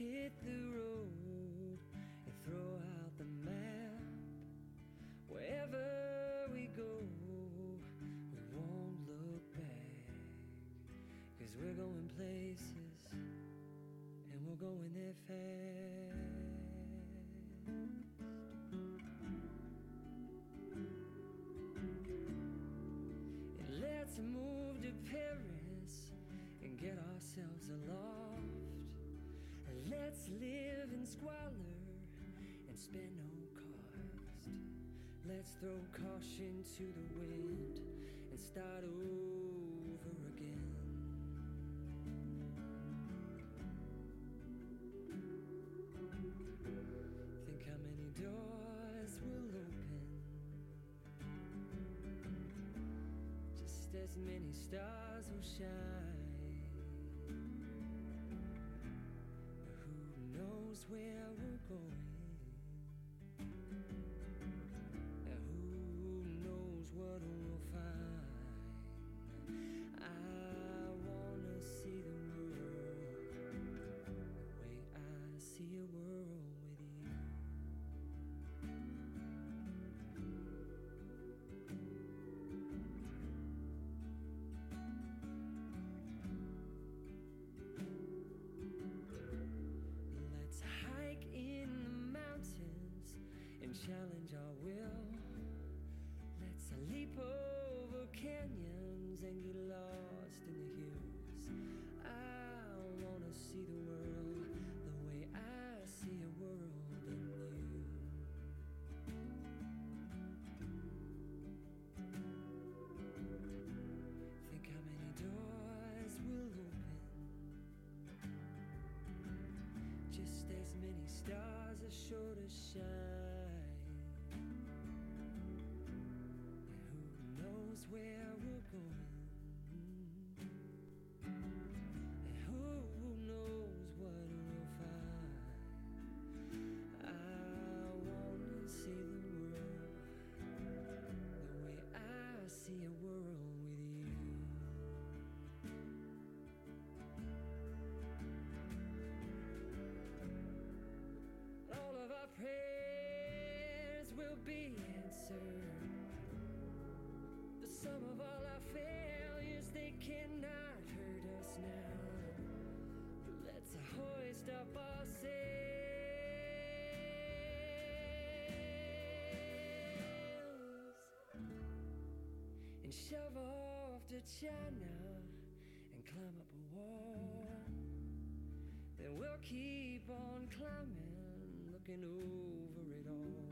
hit the road and throw out the map. Wherever we go, we won't look back, 'cause we're going places and we're going there fast. And let's move to Paris and get ourselves a loft. Let's live in squalor and spend no cost. Let's throw caution to the wind and start over again. Think how many doors will open, just as many stars will shine. Where we're going, and who knows what we'll find. I wanna see the world the way I see a world with you. Challenge our will. Let's leap over canyons and get lost in the hills. I wanna see the world the way I see a world in you. Think how many doors will open, just as many stars are sure to shine. Where we're going, and who knows what we'll find. I wanna see the world the way I see a world with you. All of our prayers will be answered. Some of all our failures, they cannot hurt us now. Let's hoist up our sails and shove off to China and climb up a wall. Then we'll keep on climbing, looking over it all,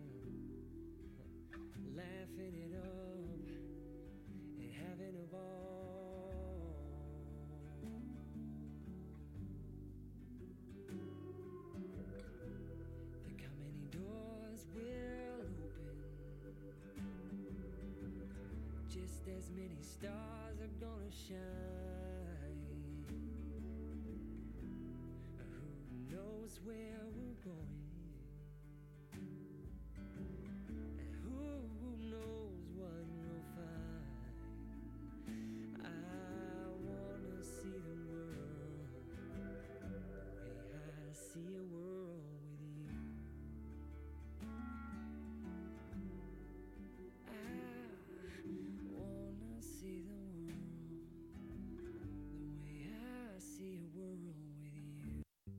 laughing it up, having a ball. Think how many doors will open, just as many stars are gonna shine. Who knows where we're going, and who knows what we'll find. See the world the way I see a world with you. I wanna see the world the way I see a world with you.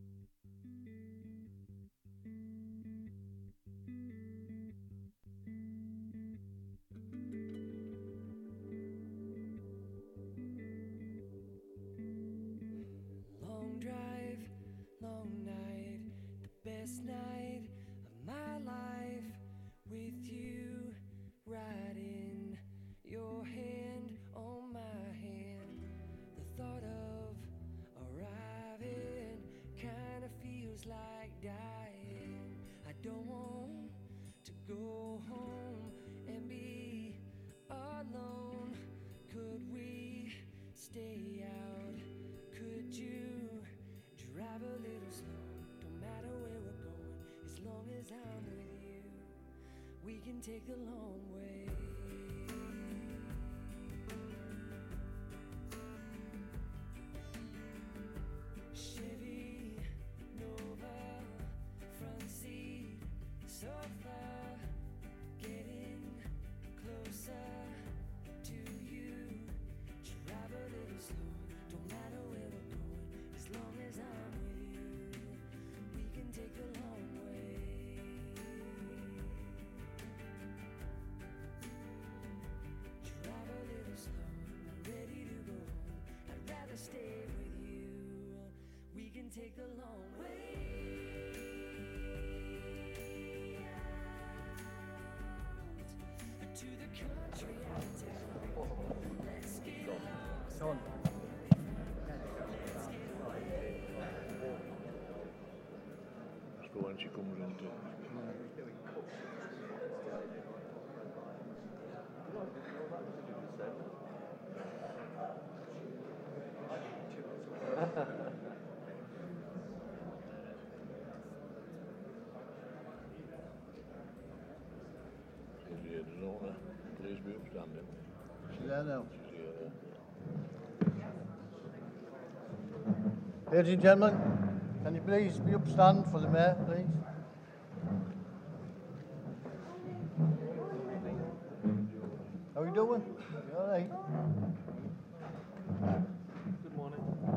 Best night of my life with you, riding your hand on my hand. The thought of arriving kinda feels like dying. I don't want to go home and be alone. Could we stay out? Could you drive a little slow? Don't matter where we're going, as long as I'm with you, we can take the long way. Chevy Nova take the long way out to the country out of town. Let's get on. Let's go when she comes into She's here, don't her? Please be upstanding. She's there now. She's here. Ladies and gentlemen, can you please be upstand for the mayor, please? How are you doing? You all right? Good morning.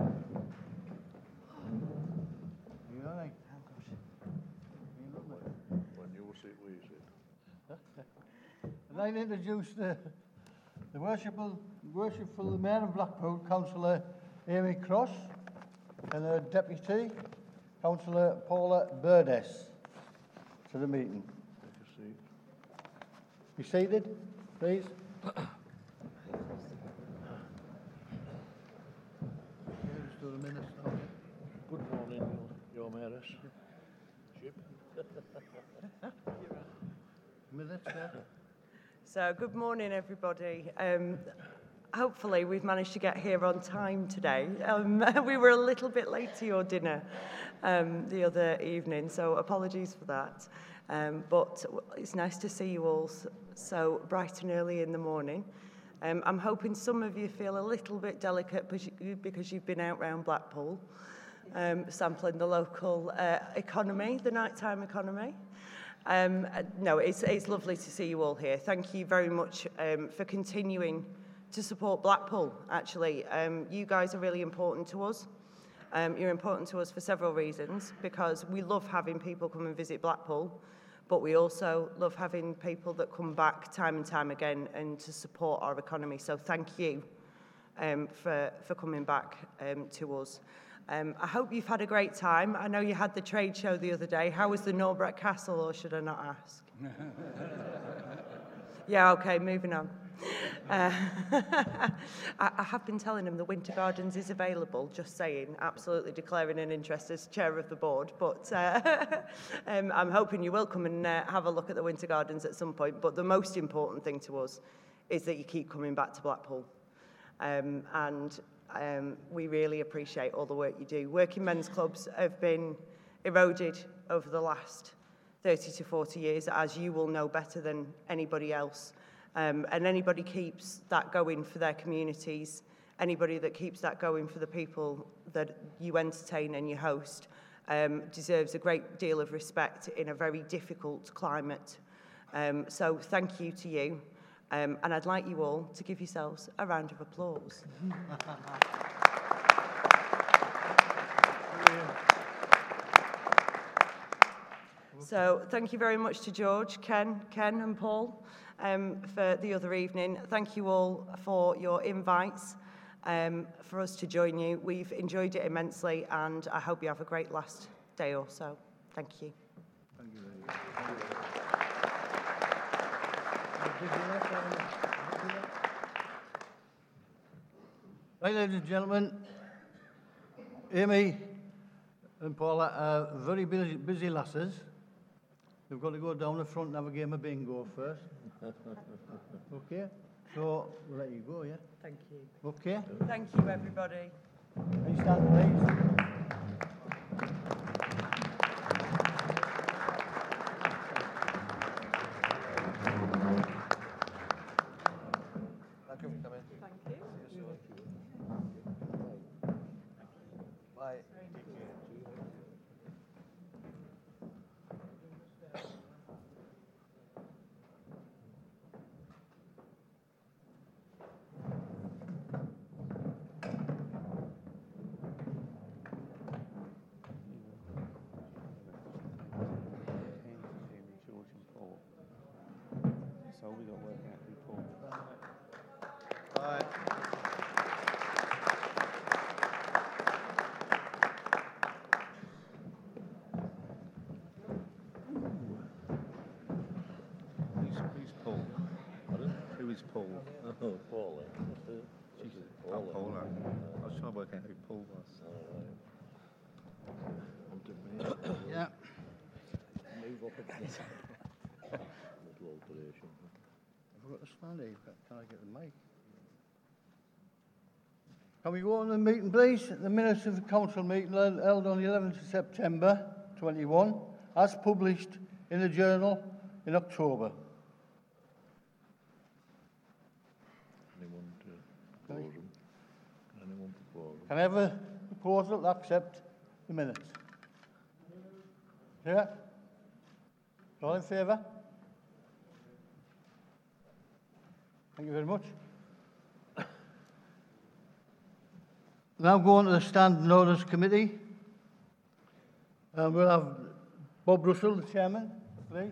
You all right? You lovely. When you sit where you sit. I'd like to introduce the worshipful Mayor of Blackpool, Councillor Amy Cross, and her Deputy, Councillor Paula Burdes, to the meeting. Take a seat. Be seated, please. Just do the minutes now. Good morning, your Mayoress. Ship. Minutes, yeah. So, good morning, everybody. Hopefully, we've managed to get here on time today. We were a little bit late to your dinner the other evening, so apologies for that. But it's nice to see you all so bright and early in the morning. I'm hoping some of you feel a little bit delicate because you've been out round Blackpool, sampling the local economy, the nighttime economy. No, it's lovely to see you all here. Thank you very much for continuing to support Blackpool, actually. You guys are really important to us. You're important to us for several reasons, because we love having people come and visit Blackpool, but we also love having people that come back time and time again and to support our economy. So thank you for coming back to us. I hope you've had a great time. I know you had the trade show the other day. How was the Norbert Castle, or should I not ask? Yeah, okay, moving on. I have been telling him the Winter Gardens is available, just saying, absolutely declaring an interest as chair of the board, but I'm hoping you will come and have a look at the Winter Gardens at some point. But the most important thing to us is that you keep coming back to Blackpool. We really appreciate all the work you do. Working men's clubs have been eroded over the last 30 to 40 years, as you will know better than anybody else. And anybody keeps that going for their communities, anybody that keeps that going for the people that you entertain and you host, deserves a great deal of respect in a very difficult climate. So thank you to you. And I'd like you all to give yourselves a round of applause. So thank you very much to George, Ken and Paul for the other evening. Thank you all for your invites for us to join you. We've enjoyed it immensely, and I hope you have a great last day or so. Thank you. Thank you very much. Right, ladies and gentlemen, Amy and Paula are very busy lasses. They've got to go down the front and have a game of bingo first. Okay? So, we'll let you go, yeah? Thank you. Okay? Thank you, everybody. Can you stand, please? Thank you for coming. Thank you. Bye. So we got to work out who pulled. Bye. Paul, Oh, Paul. I was trying to work out who Paul was. Yeah. Move up a bit. Little alteration. I've got to stand here. Can I get the mic? Can we go on the meeting, please? The minutes of the council meeting held on the 11th of September 21, as published in the Journal in October. Anyone to propose them? Anyone propose them? Can I have a proposal to accept the minutes? Yeah? All in favour? Thank you very much. Now go on to the Standing Orders Committee. We'll have Bob Russell, the chairman, please.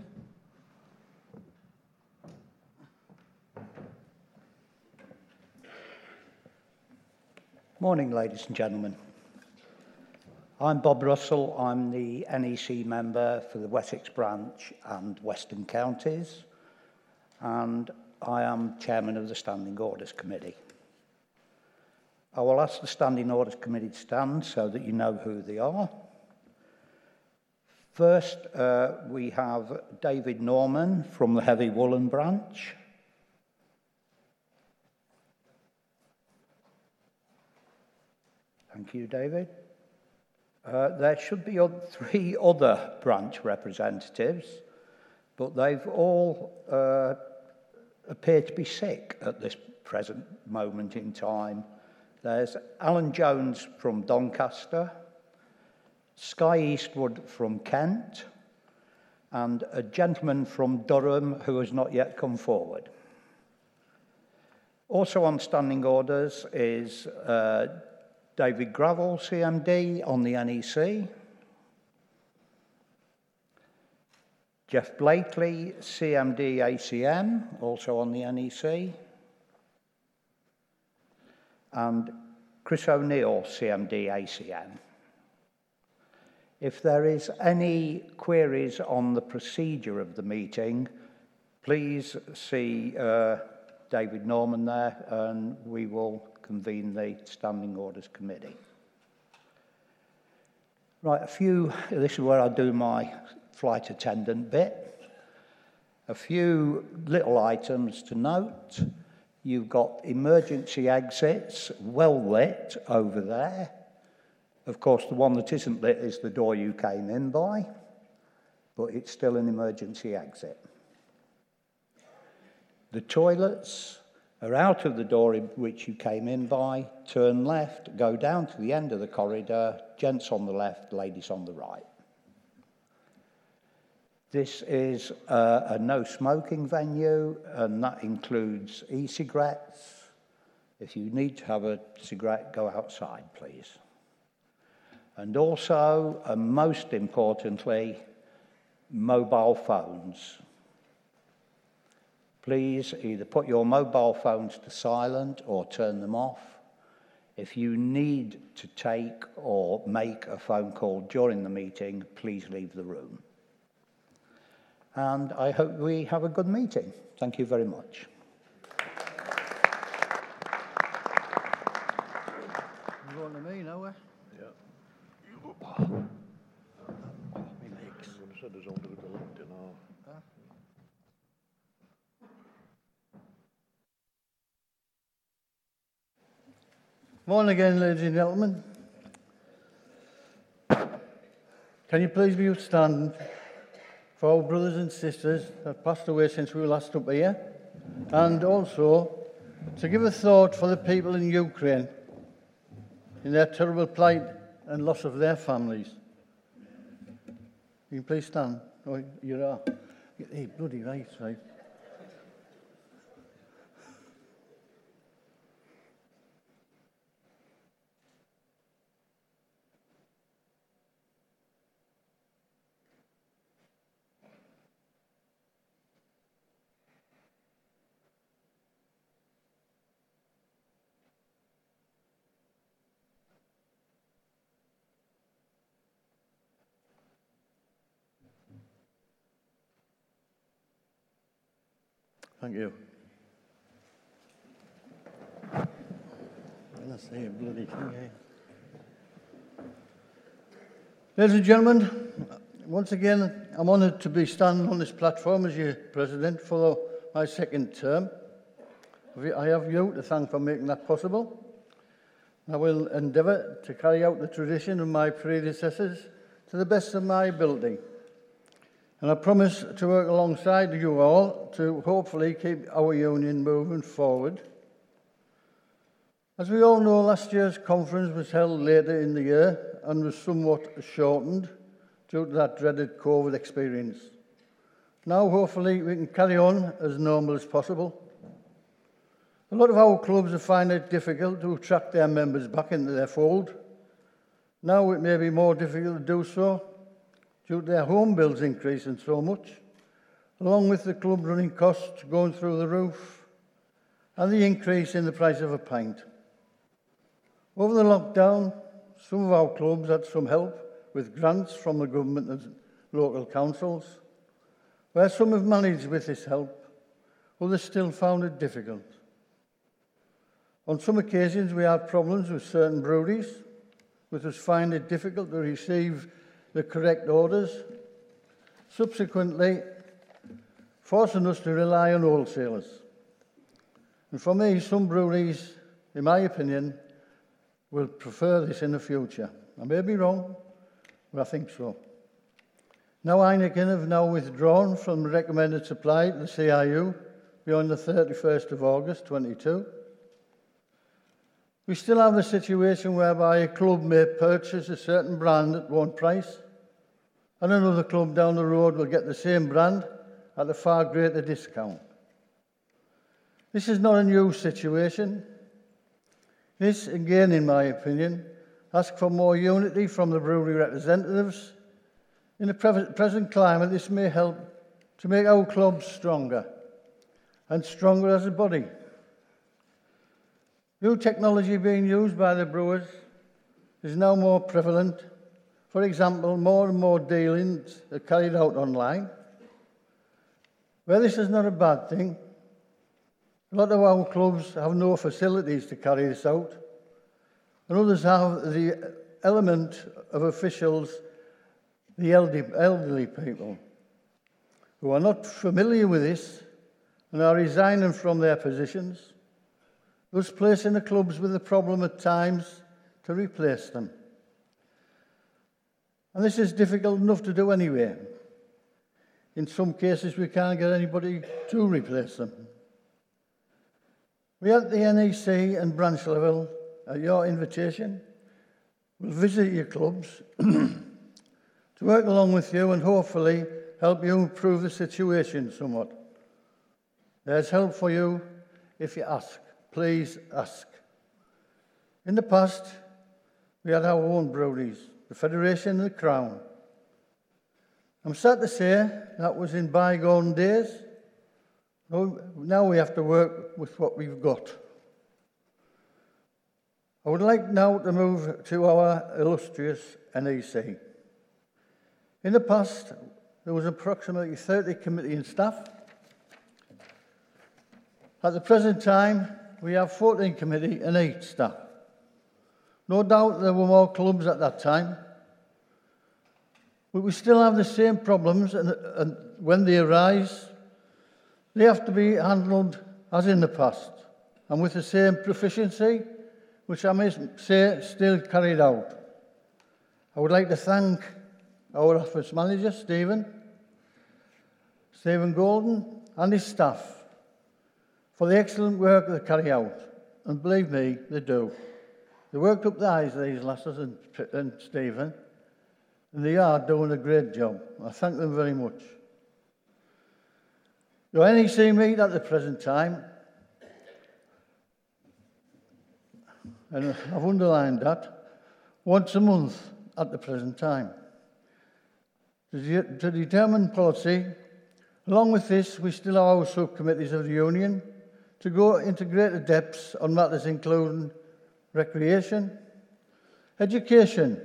Morning, ladies and gentlemen. I'm Bob Russell. I'm the NEC member for the Wessex branch and Western Counties, and I am chairman of the Standing Orders Committee. I will ask the Standing Orders Committee to stand so that you know who they are. First, we have David Norman from the Heavy Woolen branch. Thank you, David. There should be 3 other branch representatives, but they've all appear to be sick at this present moment in time. There's Alan Jones from Doncaster, Skye Eastwood from Kent, and a gentleman from Durham who has not yet come forward. Also on standing orders is David Gravel, CMD, on the NEC. Jeff Blakely, CMD ACM, also on the NEC. And Chris O'Neill, CMD ACM. If there is any queries on the procedure of the meeting, please see David Norman there, and we will convene the Standing Orders Committee. Right, this is where I do my flight attendant bit. A few little items to note. You've got emergency exits, well lit over there. Of course, the one that isn't lit is the door you came in by, but it's still an emergency exit. The toilets are out of the door in which you came in by, turn left, go down to the end of the corridor, gents on the left, ladies on the right. This is a no-smoking venue, and that includes e-cigarettes. If you need to have a cigarette, go outside, please. And also, and most importantly, mobile phones. Please either put your mobile phones to silent or turn them off. If you need to take or make a phone call during the meeting, please leave the room. And I hope we have a good meeting. Thank you very much. You going to me now, eh? Yeah. My legs. I'm going to say there's only a bit left in our... Morning again, ladies and gentlemen. Can you please be standing for our brothers and sisters that have passed away since we were last up here, and also to give a thought for the people in Ukraine in their terrible plight and loss of their families. You can please stand. Oh, you are. Hey, bloody right. Thank you. That's the bloody thing, eh? Ladies and gentlemen, once again, I'm honoured to be standing on this platform as your President for my second term. I have you to thank for making that possible. I will endeavour to carry out the tradition of my predecessors to the best of my ability. And I promise to work alongside you all to hopefully keep our union moving forward. As we all know, last year's conference was held later in the year and was somewhat shortened due to that dreaded COVID experience. Now, hopefully, we can carry on as normal as possible. A lot of our clubs are finding it difficult to attract their members back into their fold. Now it may be more difficult to do so due to their home bills increasing so much, along with the club running costs going through the roof and the increase in the price of a pint. Over the lockdown, some of our clubs had some help with grants from the government and local councils. Where some have managed with this help, others still found it difficult. On some occasions, we had problems with certain breweries, which was finding it difficult to receive the correct orders, subsequently forcing us to rely on wholesalers. And for me, some breweries, in my opinion, will prefer this in the future. I may be wrong, but I think so. Now Heineken have now withdrawn from the recommended supply to the CIU beyond the 31st of August 2022. We still have the situation whereby a club may purchase a certain brand at one price and another club down the road will get the same brand at a far greater discount. This is not a new situation. This, again, in my opinion, asks for more unity from the brewery representatives. In the present climate, this may help to make our clubs stronger and stronger as a body. New technology being used by the brewers is now more prevalent. For example, more and more dealings are carried out online. Where this is not a bad thing, a lot of our clubs have no facilities to carry this out, and others have the element of officials, the elderly people, who are not familiar with this and are resigning from their positions, thus placing the clubs with the problem at times to replace them. And this is difficult enough to do anyway. In some cases, we can't get anybody to replace them. We at the NEC and branch level, at your invitation, will visit your clubs to work along with you and hopefully help you improve the situation somewhat. There's help for you if you ask. Please ask. In the past, we had our own breweries, the Federation and the Crown. I'm sad to say that was in bygone days. Now we have to work with what we've got. I would like now to move to our illustrious NEC. In the past, there was approximately 30 committee and staff. At the present time, we have 14 committee and 8 staff. No doubt there were more clubs at that time, but we still have the same problems, and when they arise, they have to be handled as in the past, and with the same proficiency, which I must say still carried out. I would like to thank our office manager, Stephen Golden, and his staff for the excellent work they carry out. And believe me, they do. They worked up the eyes of these lasses and Stephen, and they are doing a great job. I thank them very much. Your NEC meet at the present time, and I've underlined that, once a month at the present time. To determine policy, along with this, we still have our subcommittees of the Union to go into greater depths on matters including recreation, education,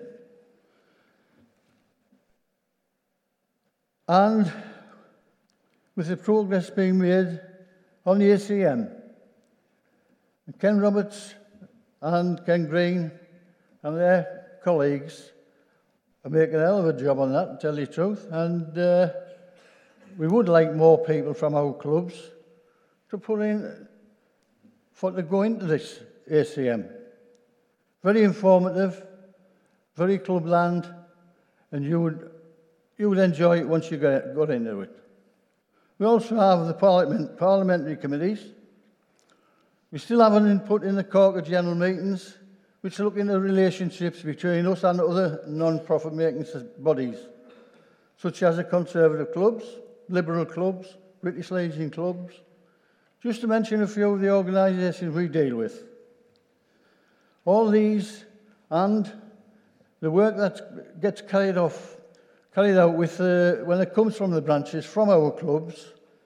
and with the progress being made on the ACM. And Ken Roberts and Ken Green and their colleagues are making a hell of a job on that, to tell you the truth. And we would like more people from our clubs to put in, to go into this ACM. Very informative, very clubland, and you would enjoy it once you got into it. We also have the parliamentary committees. We still have an input in the Corker general meetings, which look into relationships between us and other non-profit making bodies, such as the Conservative clubs, Liberal clubs, British Legion clubs, just to mention a few of the organisations we deal with. All these and the work that gets carried out with when it comes from the branches, from our clubs,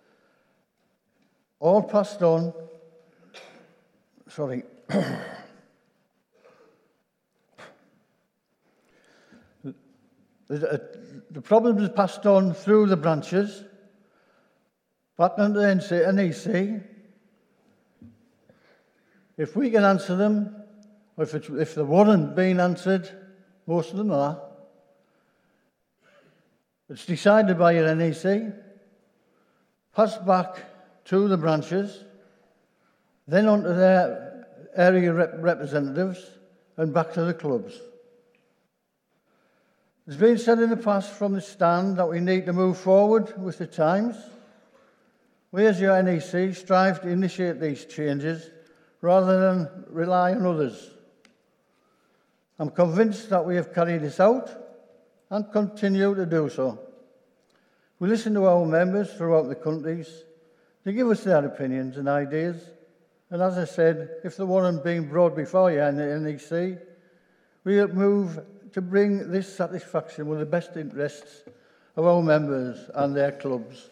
all passed on. Sorry. The problems are passed on through the branches, back into the NEC. If we can answer them, or if they weren't being answered, most of them are. It's decided by your NEC, passed back to the branches, then on to their area representatives, and back to the clubs. It's been said in the past from the stand that we need to move forward with the times. We as your NEC strive to initiate these changes rather than rely on others. I'm convinced that we have carried this out and continue to do so. We listen to our members throughout the countries. They give us their opinions and ideas. And as I said, if they weren't being brought before you in the NEC, we'll move to bring this satisfaction with the best interests of our members and their clubs.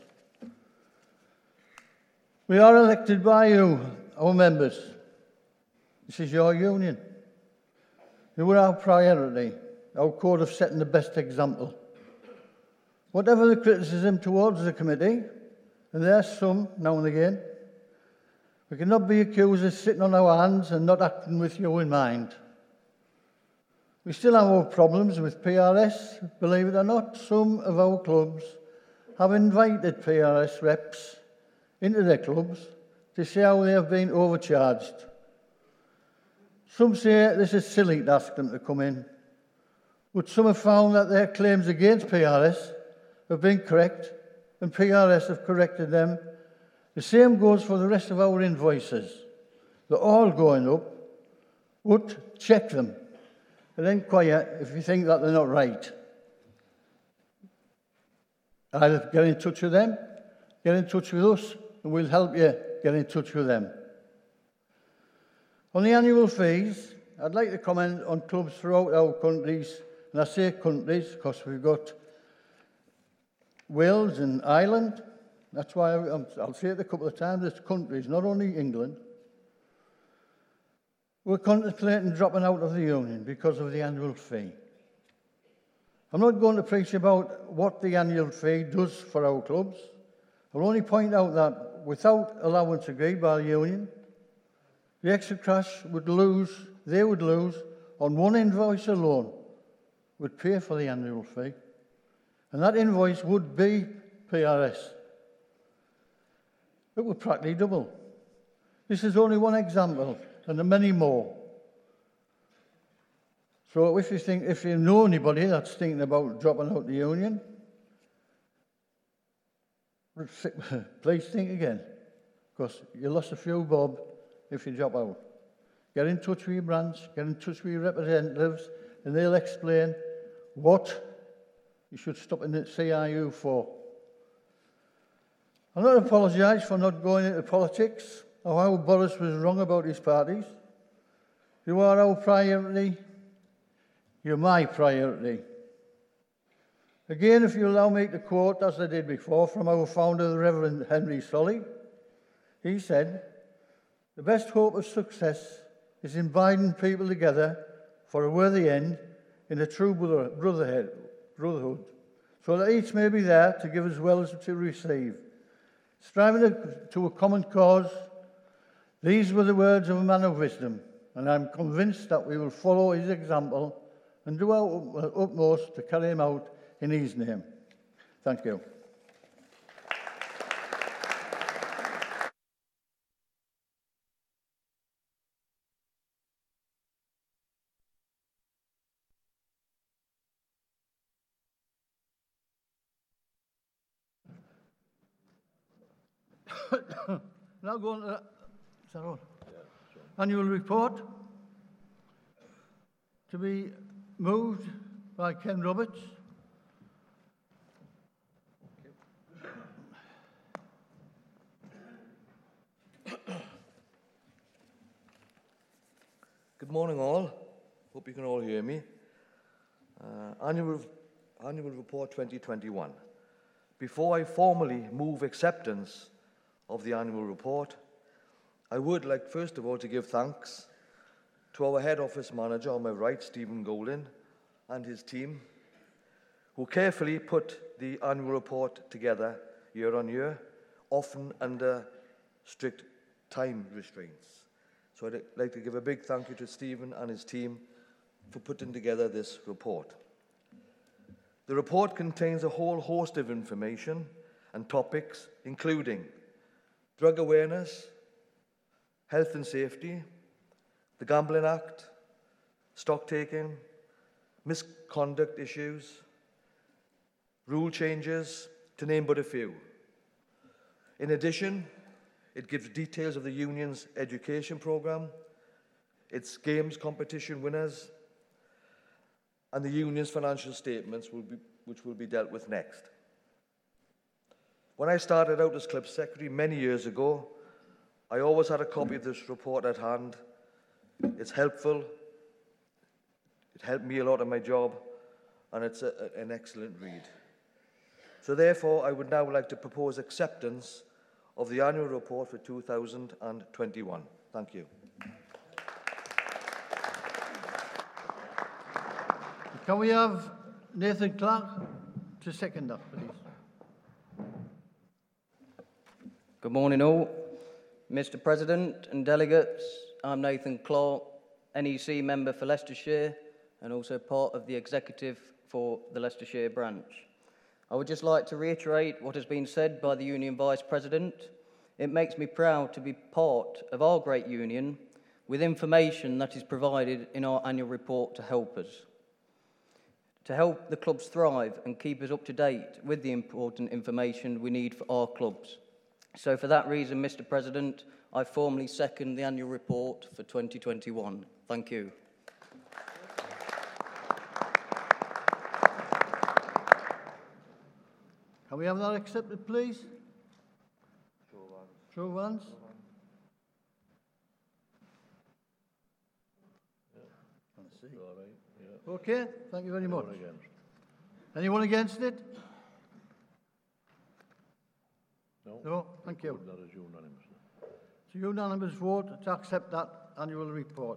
We are elected by you, our members. This is your union. You are our priority, our code of setting the best example. Whatever the criticism towards the committee, and there's some now and again, we cannot be accused of sitting on our hands and not acting with you in mind. We still have our problems with PRS. Believe it or not, some of our clubs have invited PRS reps into their clubs to see how they have been overcharged. Some say this is silly to ask them to come in, but some have found that their claims against PRS have been correct, and PRS have corrected them. The same goes for the rest of our invoices. They're all going up, but check them and inquire if you think that they're not right. Either get in touch with them, get in touch with us, and we'll help you get in touch with them. On the annual fees, I'd like to comment on clubs throughout our countries, and I say countries because we've got Wales and Ireland. That's why I'll say it a couple of times, it's countries, not only England. We're contemplating dropping out of the union because of the annual fee. I'm not going to preach about what the annual fee does for our clubs. I'll only point out that without allowance agreed by the union, the extra cash they would lose on one invoice alone, would pay for the annual fee. And that invoice would be PRS. It would practically double. This is only one example, and there are many more. So if you know anybody that's thinking about dropping out the union, please think again, because you lost a few bob if you drop out. Get in touch with your branch, get in touch with your representatives, and they'll explain what you should stop in the CIU for. I'm not apologise for not going into politics or how Boris was wrong about his parties. You are our priority. You're my priority. Again, if you allow me to quote, as I did before, from our founder, the Reverend Henry Solly, he said, "The best hope of success is in binding people together for a worthy end in a true brotherhood, so that each may be there to give as well as to receive. Striving to a common cause, these were the words of a man of wisdom, and I'm convinced that we will follow his example and do our utmost to carry him out in his name. Thank you. Now go on to that. Is that all? Annual report to be moved by Ken Roberts. Good morning, all. Hope you can all hear me. Annual Report 2021. Before I formally move acceptance of the annual report, I would like, first of all, to give thanks to our head office manager on my right, Stephen Golding, and his team, who carefully put the annual report together year on year, often under strict time restraints. So I'd like to give a big thank you to Stephen and his team for putting together this report. The report contains a whole host of information and topics, including drug awareness, health and safety, the Gambling Act, stock taking, misconduct issues, rule changes, to name but a few. In addition, it gives details of the union's education programme, its games competition winners, and the union's financial statements, which will be dealt with next. When I started out as club secretary many years ago, I always had a copy of this report at hand. It's helpful, it helped me a lot in my job, and it's an excellent read. So therefore, I would now like to propose acceptance of the annual report for 2021. Thank you. Can we have Nathan Clark to second that, please? Good morning, all. Mr. President and delegates, I'm Nathan Clark, NEC member for Leicestershire and also part of the executive for the Leicestershire branch. I would just like to reiterate what has been said by the Union Vice President. It makes me proud to be part of our great union with information that is provided in our annual report to help us. To help the clubs thrive and keep us up to date with the important information we need for our clubs. So for that reason, Mr. President, I formally second the annual report for 2021. Thank you. Can we have that accepted, please? Show of hands. All right, yeah. Okay, thank you very much. Anyone against? Anyone against it? No? No, thank you. That is unanimous. It's a unanimous vote to accept that annual report.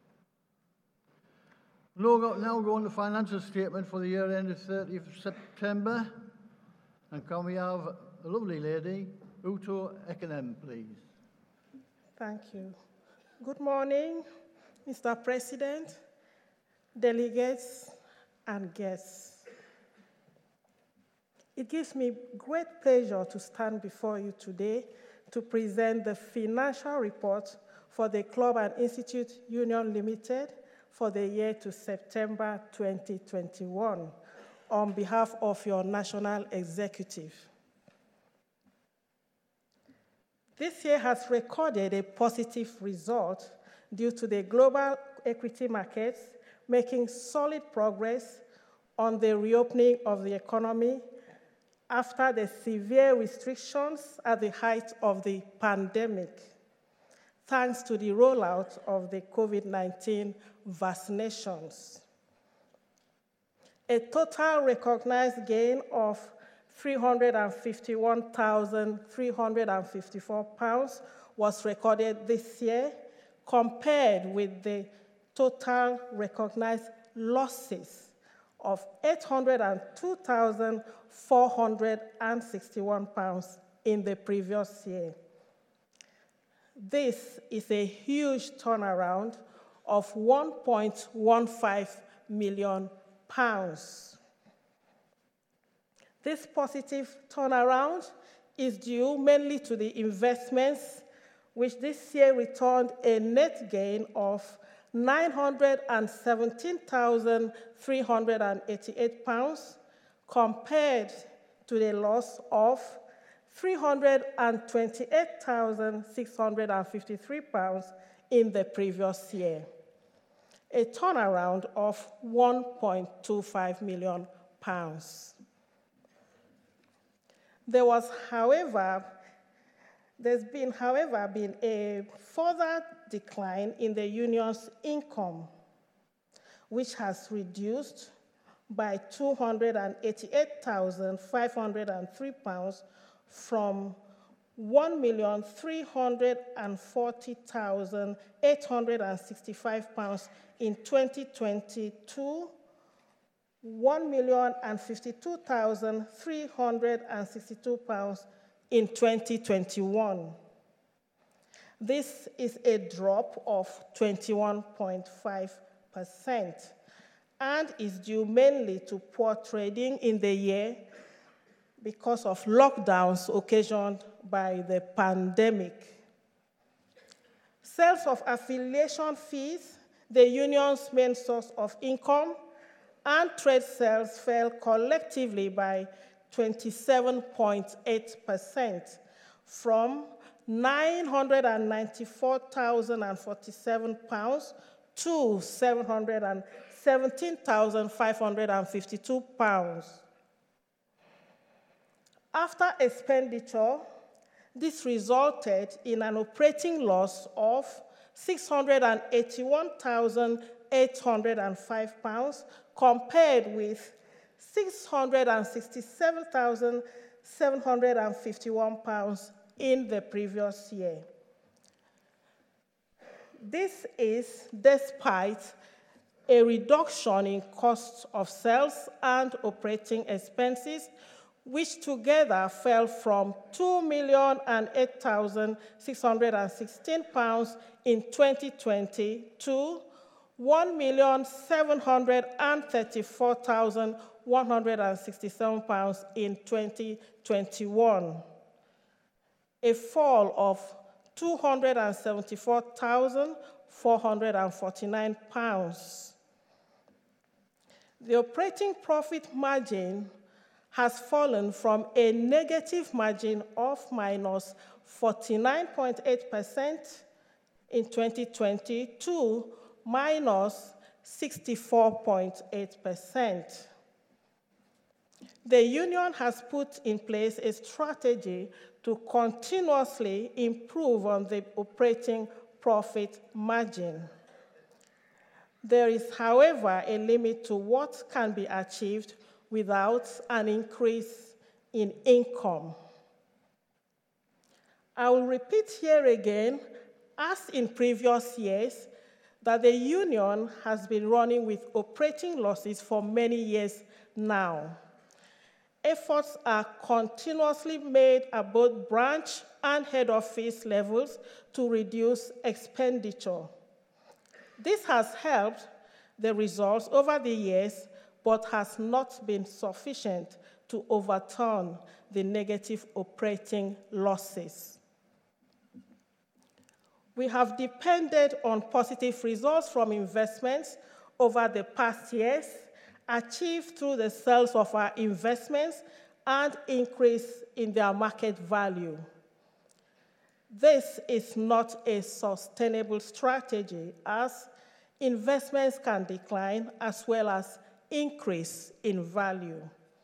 We'll now go on the financial statement for the year ended 30th of September. And can we have a lovely lady, Uto Ekenem, please? Thank you. Good morning, Mr. President, delegates, and guests. It gives me great pleasure to stand before you today to present the financial report for the Club and Institute Union Limited for the year to September 2021 on behalf of your National Executive. This year has recorded a positive result due to the global equity markets making solid progress on the reopening of the economy after the severe restrictions at the height of the pandemic, thanks to the rollout of the COVID-19 vaccinations. A total recognized gain of £351,354 was recorded this year, compared with the total recognized losses of £802,461 in the previous year. This is a huge turnaround of £1.15 million. This positive turnaround is due mainly to the investments, which this year returned a net gain of £917,388 compared to the loss of £328,653 in the previous year, a turnaround of £1.25 million. There's been a further decline in the union's income, which has reduced by £288,503 from £1,340,865 in 2020 to £1,052,362 in 2021. This is a drop of 21.5% and is due mainly to poor trading in the year because of lockdowns occasioned by the pandemic. Sales of affiliation fees, the union's main source of income, and trade sales fell collectively by 27.8% from £994,047 to £717,552. After expenditure, this resulted in an operating loss of £681,805 compared with £667,751 in the previous year. This is despite a reduction in costs of sales and operating expenses, which together fell from £2,008,616 in 2020 to £1,734,167 in 2021, a fall of £274,449. The operating profit margin has fallen from a negative margin of minus 49.8% in 2020 to minus 64.8%. The union has put in place a strategy to continuously improve on the operating profit margin. There is, however, a limit to what can be achieved without an increase in income. I will repeat here again, as in previous years, that the union has been running with operating losses for many years now. Efforts are continuously made at both branch and head office levels to reduce expenditure. This has helped the results over the years, but has not been sufficient to overturn the negative operating losses. We have depended on positive results from investments over the past years, achieved through the sales of our investments and increase in their market value. This is not a sustainable strategy, as investments can decline as well as increase in value.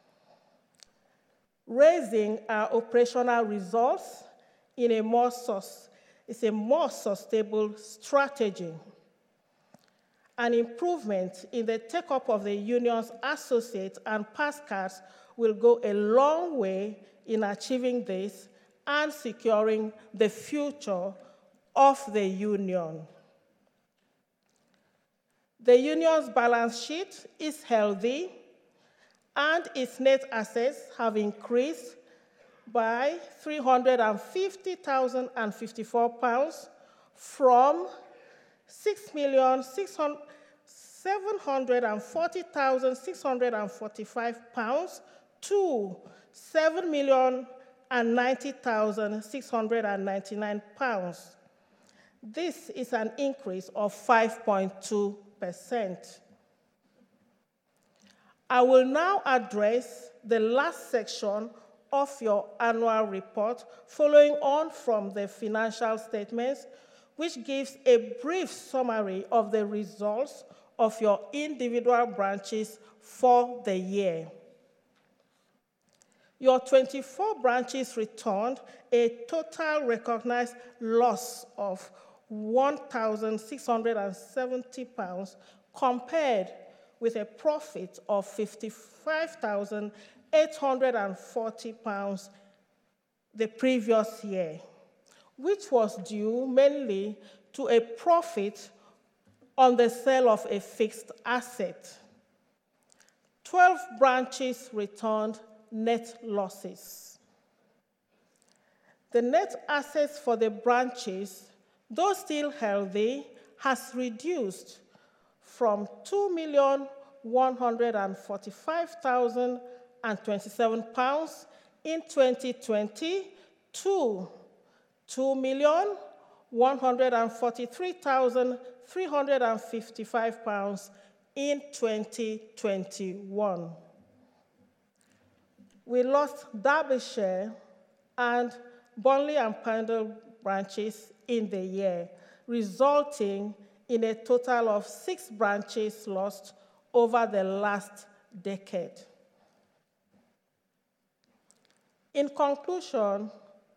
Raising our operational results is a more sustainable strategy. An improvement in the take-up of the union's associates and pass cards will go a long way in achieving this and securing the future of the union. The union's balance sheet is healthy, and its net assets have increased by £350,054 from £6,740,645 to £7,090,699. This is an increase of 5.2%. I will now address the last section of your annual report, following on from the financial statements, which gives a brief summary of the results of your individual branches for the year. Your 24 branches returned a total recognized loss of £1,670 compared with a profit of £55,840 the previous year, which was due mainly to a profit on the sale of a fixed asset. 12 branches returned net losses. The net assets for the branches, though still healthy, has reduced from £2,145,027 in 2020 to £2,143,355 in 2021. We lost Derbyshire and Burnley and Pendle branches in the year, resulting in a total of 6 branches lost over the last decade. In conclusion,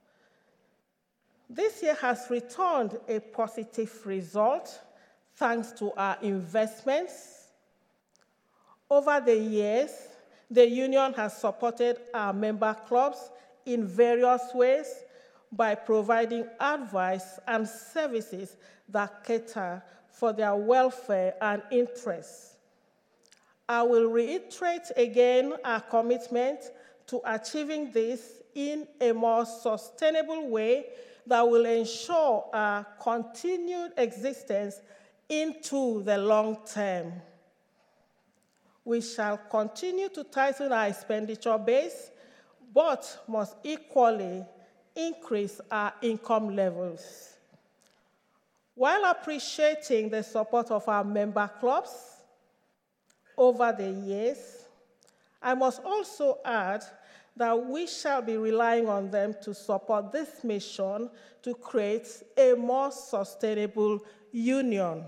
this year has returned a positive result thanks to our investments. Over the years, the union has supported our member clubs in various ways by providing advice and services that cater for their welfare and interests. I will reiterate again our commitment to achieving this in a more sustainable way that will ensure our continued existence into the long term. We shall continue to tighten our expenditure base, but must equally increase our income levels. While appreciating the support of our member clubs over the years, I must also add that we shall be relying on them to support this mission to create a more sustainable union.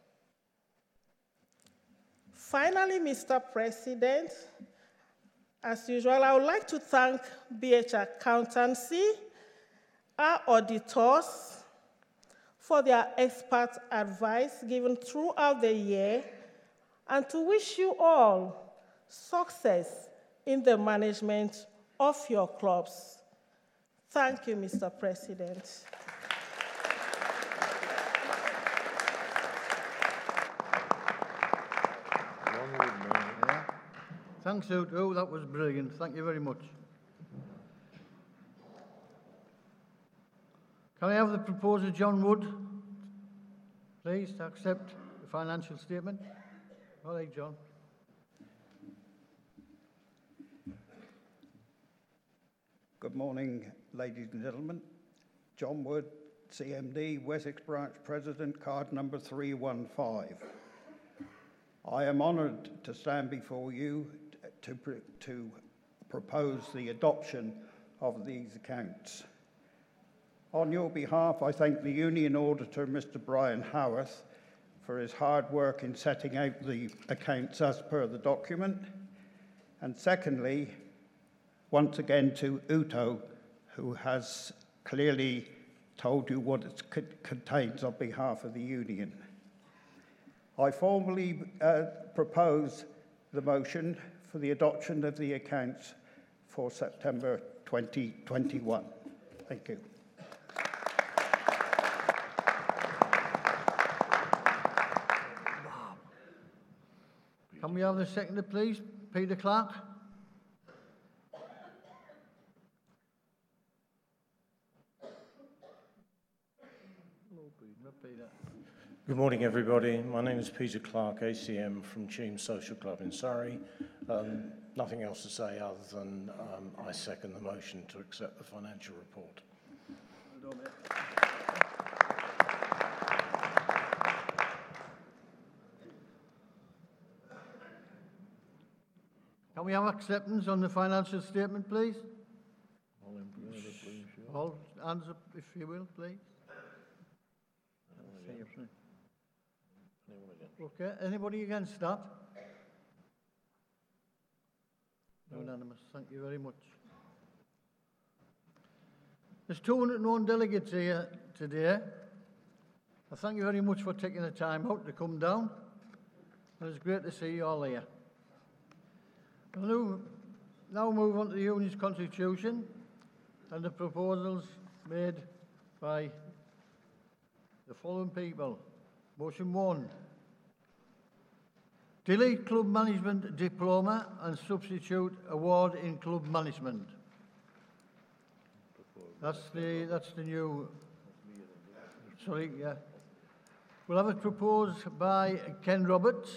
Finally, Mr. President, as usual, I would like to thank BH Accountancy, our auditors, for their expert advice given throughout the year, and to wish you all success in the management of your clubs. Thank you, Mr. President. Thanks, Uto. That was brilliant. Thank you very much. Can I have the proposer, John Wood, please, to accept the financial statement? All right, John. Good morning, ladies and gentlemen. John Wood, CMD, Wessex Branch President, card number 315. I am honoured to stand before you to propose the adoption of these accounts. On your behalf, I thank the Union Auditor, Mr. Brian Howarth, for his hard work in setting out the accounts as per the document. And secondly, once again to Uto, who has clearly told you what it contains on behalf of the Union. I formally propose the motion for the adoption of the accounts for September 2021. Thank you. Can we have the seconder, please? Peter Clark. Good morning, everybody. My name is Peter Clark, ACM from Cheam Social Club in Surrey. Nothing else to say other than I second the motion to accept the financial report. Well done, mate. Can we have acceptance on the financial statement, please? All in favour, please, sure. All hands up, if you will, please. Anyone against? Okay, anybody against that? Unanimous, thank you very much. There's 201 delegates here today. I thank you very much for taking the time out to come down. It's great to see you all here. We'll now move on to the Union's Constitution and the proposals made by the following people. Motion 1. Delete Club Management Diploma and substitute Award in Club Management. That's the new... Sorry, yeah. We'll have it proposed by Ken Roberts.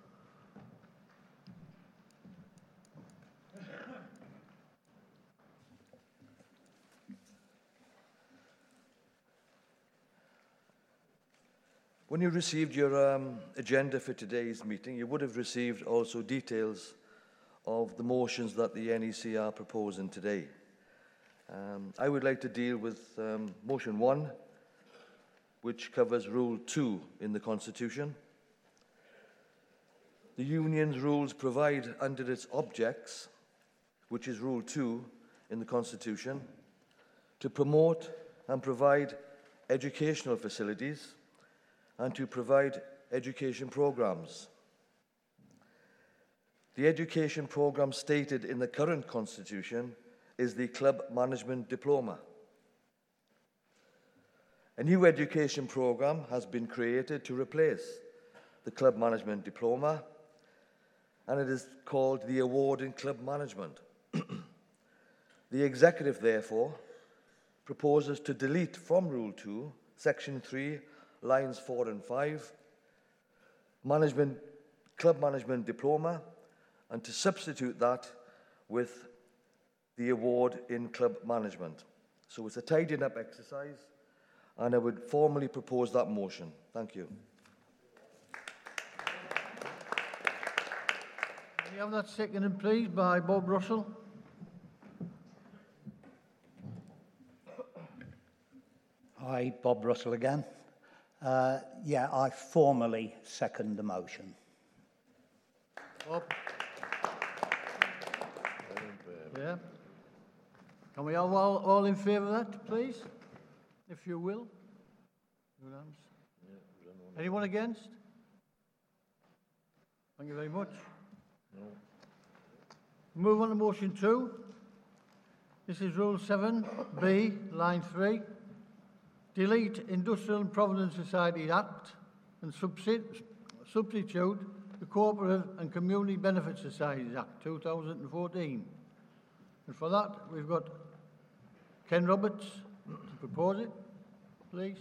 When you received your agenda for today's meeting, you would have received also details of the motions that the NEC are proposing today. I would like to deal with motion 1, which covers Rule 2 in the Constitution. The Union's rules provide under its objects, which is Rule 2 in the Constitution, to promote and provide educational facilities and to provide education programs. The education program stated in the current Constitution is the Club Management Diploma. A new education program has been created to replace the Club Management Diploma, and it is called the Award in Club Management. The Executive, therefore, proposes to delete from Rule 2, Section 3, Lines 4 and 5, Club Management Diploma, and to substitute that with the Award in Club Management. So it's a tidying up exercise, and I would formally propose that motion. Thank you. Can we have that seconded, please, by Bob Russell? Hi, Bob Russell again. Yeah, I formally second the motion. Bob? Yeah. Can we have all in favour of that, please? If you will. Anyone against? Thank you very much. No. Move on to motion 2. This is Rule 7B, line 3. Delete Industrial and Provident Society Act and substitute the Cooperative and Community Benefit Societies Act 2014. And for that, we've got Ken Roberts to propose it, please.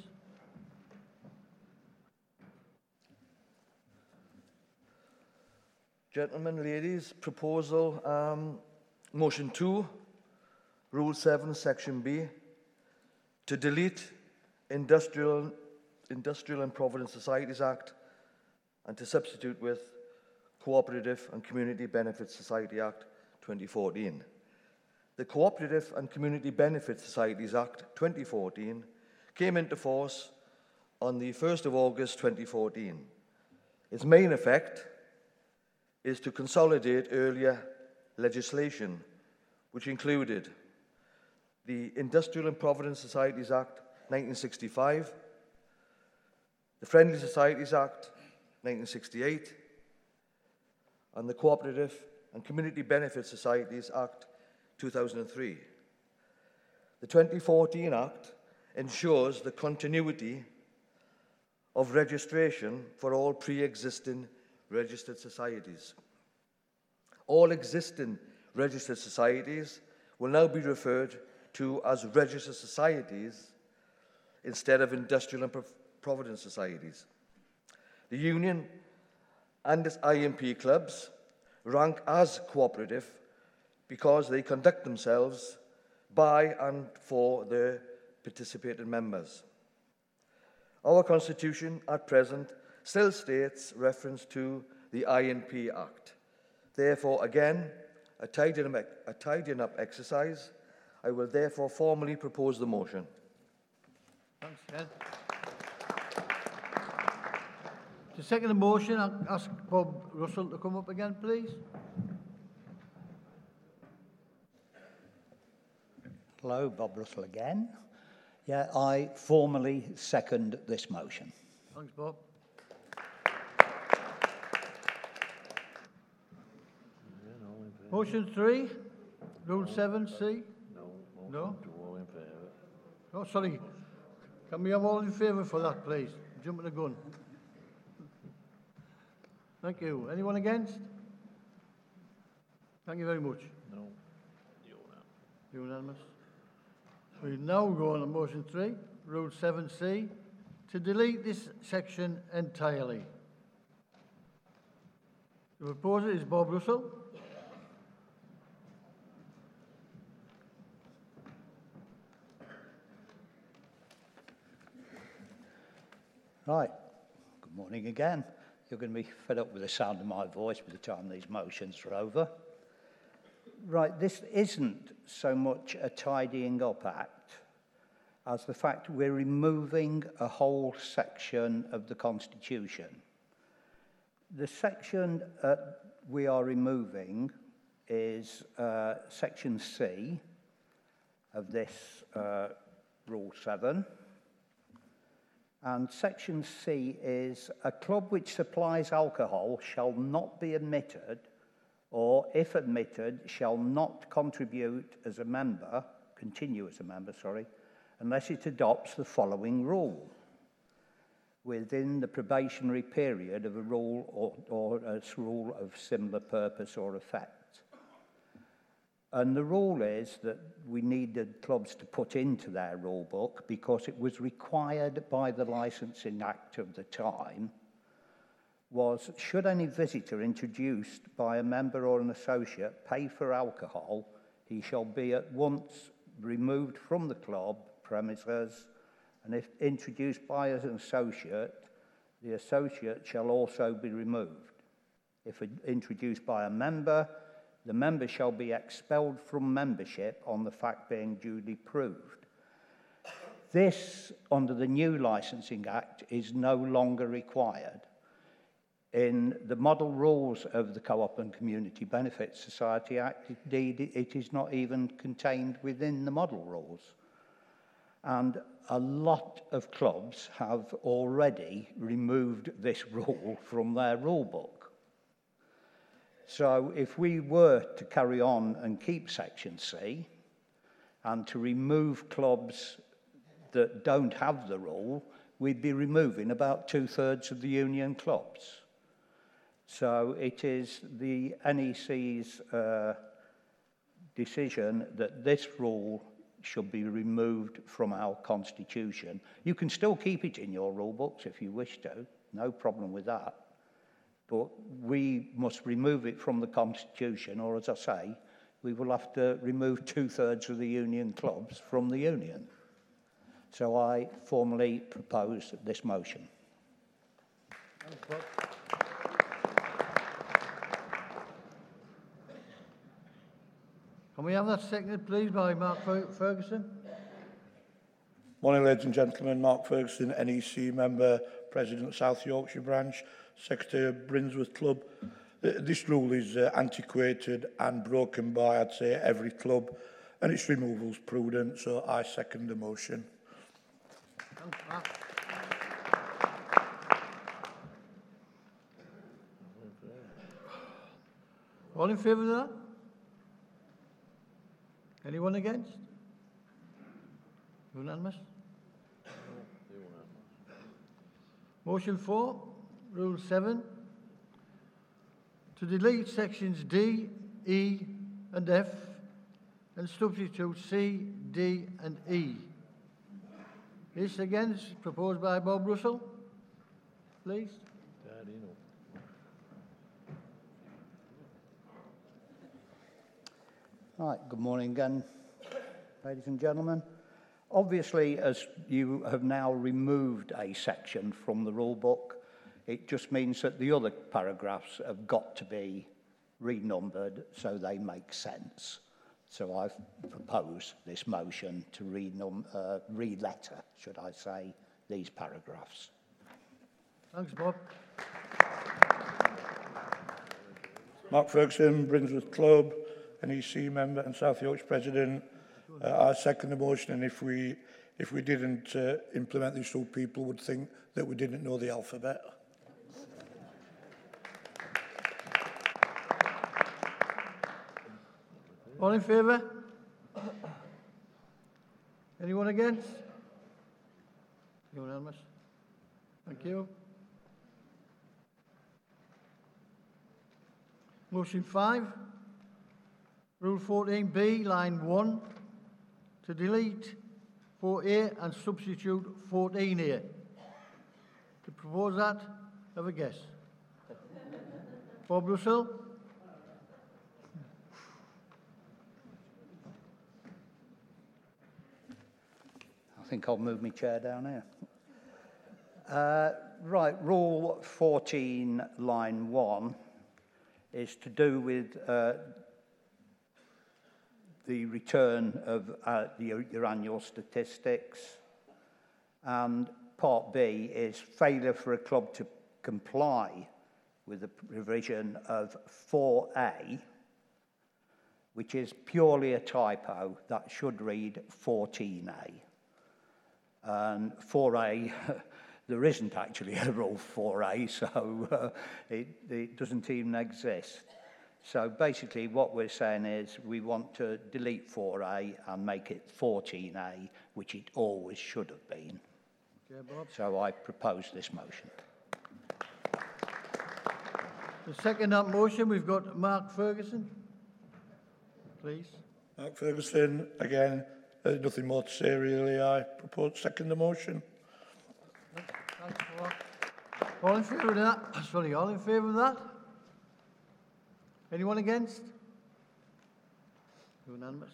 Gentlemen, ladies, proposal, motion 2, Rule 7, Section B, to delete Industrial and Provident Societies Act and to substitute with Cooperative and Community Benefit Society Act 2014. The Cooperative and Community Benefit Societies Act 2014 came into force on the 1st of August 2014. Its main effect is to consolidate earlier legislation, which included the Industrial and Provident Societies Act 1965, the Friendly Societies Act 1968, and the Cooperative and Community Benefit Societies Act 2003. The 2014 Act ensures the continuity of registration for all pre-existing registered societies. All existing registered societies will now be referred to as registered societies instead of industrial Providence societies. The union and its IMP clubs rank as cooperative because they conduct themselves by and for their participating members. Our constitution at present still states reference to the INP Act. Therefore, again, a tidying up exercise, I will therefore formally propose the motion. Thanks, Ken. To second the motion, I'll ask Bob Russell to come up again, please. Hello, Bob Russell again. Yeah, I formally second this motion. Thanks, Bob. Motion 3, Rule 7C. No? All in favour. Oh, sorry. Can we have all in favour for that, please? Jumping the gun. Thank you. Anyone against? Thank you very much. No. Unanimous. We now go on to motion 3, Rule 7C, to delete this section entirely. The proposer is Bob Russell. Right. Good morning again. You're going to be fed up with the sound of my voice by the time these motions are over. Right, this isn't so much a tidying up act as the fact we're removing a whole section of the Constitution. The section we are removing is Section C of this Rule 7. And Section C is, a club which supplies alcohol shall not be admitted, or if admitted, shall not contribute as a member, continue as a member, unless it adopts the following rule within the probationary period of a rule or a rule of similar purpose or effect. And the rule is that we needed clubs to put into their rule book because it was required by the Licensing Act of the time, was should any visitor introduced by a member or an associate pay for alcohol, he shall be at once removed from the club premises, and if introduced by an associate, the associate shall also be removed. If introduced by a member, the member shall be expelled from membership on the fact being duly proved. This, under the new Licensing Act, is no longer required. In the model rules of the Co-op and Community Benefit Society Act, indeed, it is not even contained within the model rules. And a lot of clubs have already removed this rule from their rule book. So if we were to carry on and keep Section C and to remove clubs that don't have the rule, we'd be removing about 2/3 of the union clubs. So it is the NEC's decision that this rule should be removed from our constitution. You can still keep it in your rule books if you wish to, no problem with that. But we must remove it from the constitution, or as I say, we will have to remove 2/3 of the union clubs from the union. So I formally propose this motion. Thanks, Bob. Can we have that seconded, please, by Mark Ferguson? Morning, ladies and gentlemen. Mark Ferguson, NEC member, President, South Yorkshire branch, Secretary of Brinsworth Club. This rule is antiquated and broken by, I'd say, every club, and its removal is prudent, so I second the motion. Thanks, Mark. All in favour of that? Anyone against? Unanimous? Motion 4, Rule 7, to delete sections D, E and F and substitute C, D and E. This again is proposed by Bob Russell. Please. Right, good morning again, ladies and gentlemen. Obviously, as you have now removed a section from the rule book, it just means that the other paragraphs have got to be renumbered so they make sense. So I've proposed this motion to re-letter, should I say, these paragraphs. Thanks, Bob. Mark Ferguson, Brinsworth Club, NEC member and South Yorkshire president. I second the motion, and if we didn't implement this rule, people would think that we didn't know the alphabet. All in favour? Anyone against? Unanimous. Thank you. Motion 5. Rule 14B, line 1, to delete 4A and substitute 14A. To propose that, have a guess. Bob Russell? I think I'll move my chair down here. Right, Rule 14, line 1, is to do with the return of your annual statistics. And Part B is failure for a club to comply with the provision of 4A, which is purely a typo. That should read 14A. And 4A, there isn't actually a rule 4A, so it doesn't even exist. So basically what we're saying is we want to delete 4A and make it 14A, which it always should have been. Okay, Bob. So I propose this motion. To second that motion, we've got Mark Ferguson. Please. Mark Ferguson, again, there's nothing more to say really. I propose second the motion. Thanks, Mark. All in favour of that? Sorry, all in favour of that? Anyone against? Unanimous.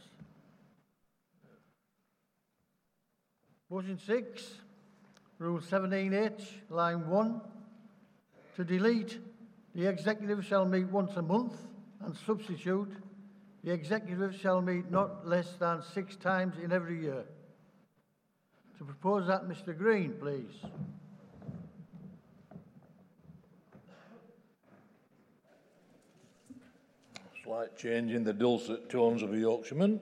Motion 6, Rule 17H, line 1, to delete the executive shall meet once a month and substitute the executive shall meet not less than 6 times in every year. To propose that, Mr. Green, please. Slight change in the dulcet tones of a Yorkshireman.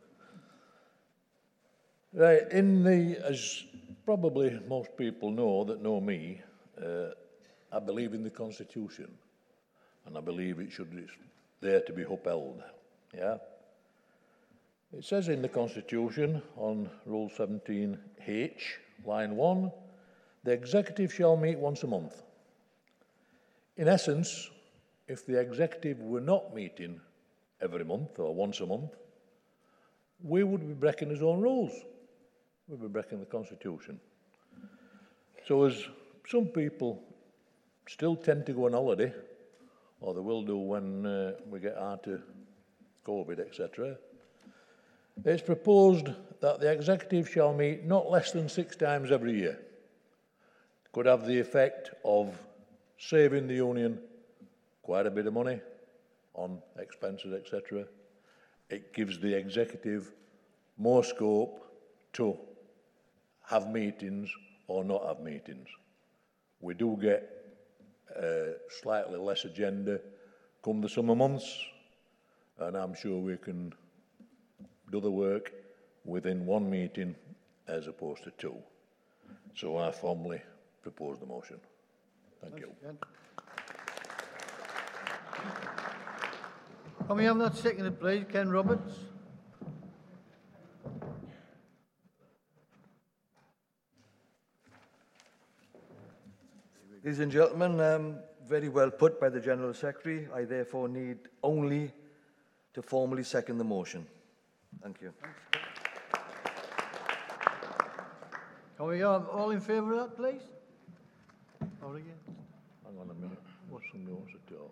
Right, as probably most people know that know me, I believe in the Constitution, and I believe it's there to be upheld. Yeah. It says in the Constitution on Rule 17H, line 1, the executive shall meet once a month. In essence, if the executive were not meeting every month or once a month, we would be breaking his own rules. We'd be breaking the Constitution. So as some people still tend to go on holiday, or they will do when we get out of COVID, etc., it's proposed that the executive shall meet not less than 6 times every year. It could have the effect of saving the union quite a bit of money on expenses, etc. It gives the executive more scope to have meetings or not have meetings. We do get slightly less agenda come the summer months, and I'm sure we can do the work within 1 meeting as opposed to 2. So I formally propose the motion. Thank you. Can we have that seconded, please? Ken Roberts. Ladies and gentlemen, very well put by the General Secretary. I therefore need only to formally second the motion. Thank you. Can we all in favour of that, please? Or again? Hang on a minute. What's somebody wants to talk?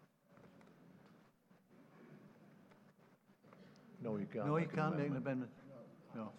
No, you can't. No, you can't make an amendment. No.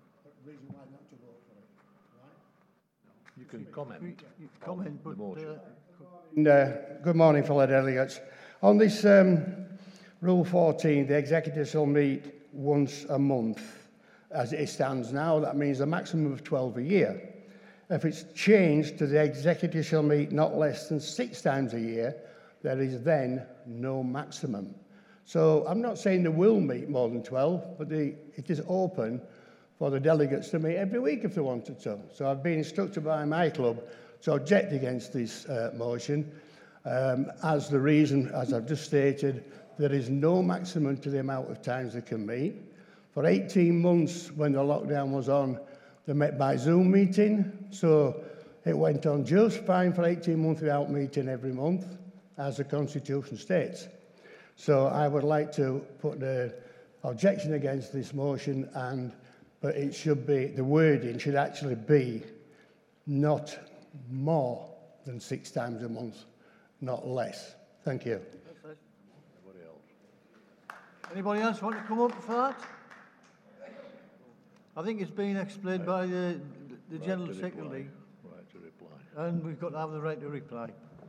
You can comment. You comment, but... Good morning, fellow delegates. On this Rule 14, the executive shall meet once a month. As it stands now, that means a maximum of 12 a year. If it's changed to the executive shall meet not less than 6 times a year, there is then no maximum. So I'm not saying they will meet more than 12, but it is open for the delegates to meet every week if they wanted to. So I've been instructed by my club to object against this motion as the reason, as I've just stated, there is no maximum to the amount of times they can meet. For 18 months when the lockdown was on, they met by Zoom meeting, so it went on just fine for 18 months without meeting every month, as the Constitution states. So I would like to put the objection against this motion, but it should be, the wording should actually be not more than 6 times a month, not less. Thank you. Anybody else want to come up for that? I think it's been explained by the General Secretary. Right to reply. And we've got to have the right to reply.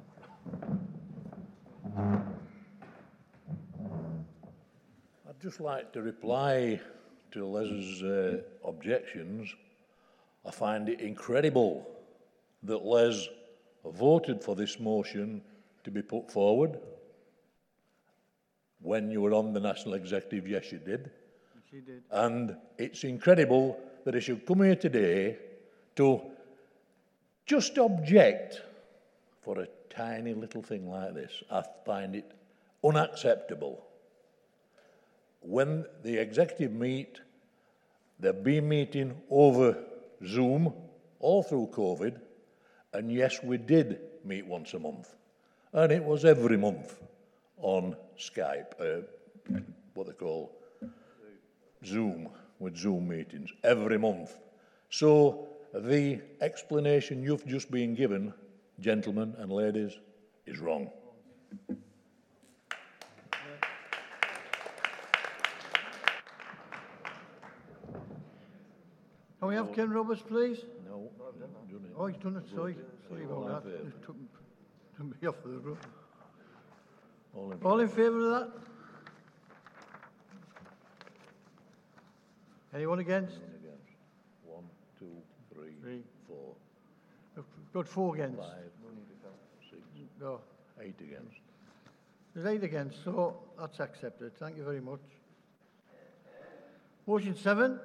I'd just like to reply to Les's objections. I find it incredible that Les voted for this motion to be put forward. When you were on the National Executive, yes, you did. She did. And it's incredible that he should come here today to just object for a tiny little thing like this. I find it unacceptable. When the executive meet, they've been meeting over Zoom all through COVID, and yes, we did meet once a month. And it was every month on Skype, what they call Zoom, with Zoom meetings, every month. So the explanation you've just been given, gentlemen and ladies, is wrong. Can we have Ken Roberts, please? No. Oh, he's done it, sorry. Sorry about that. It took me off the road. All in favour of that? Anyone against? 1, 2, 3, 4. We've got 4 against. 5, 6, No. 8 against. There's 8 against, so that's accepted. Thank you very much. Motion 7.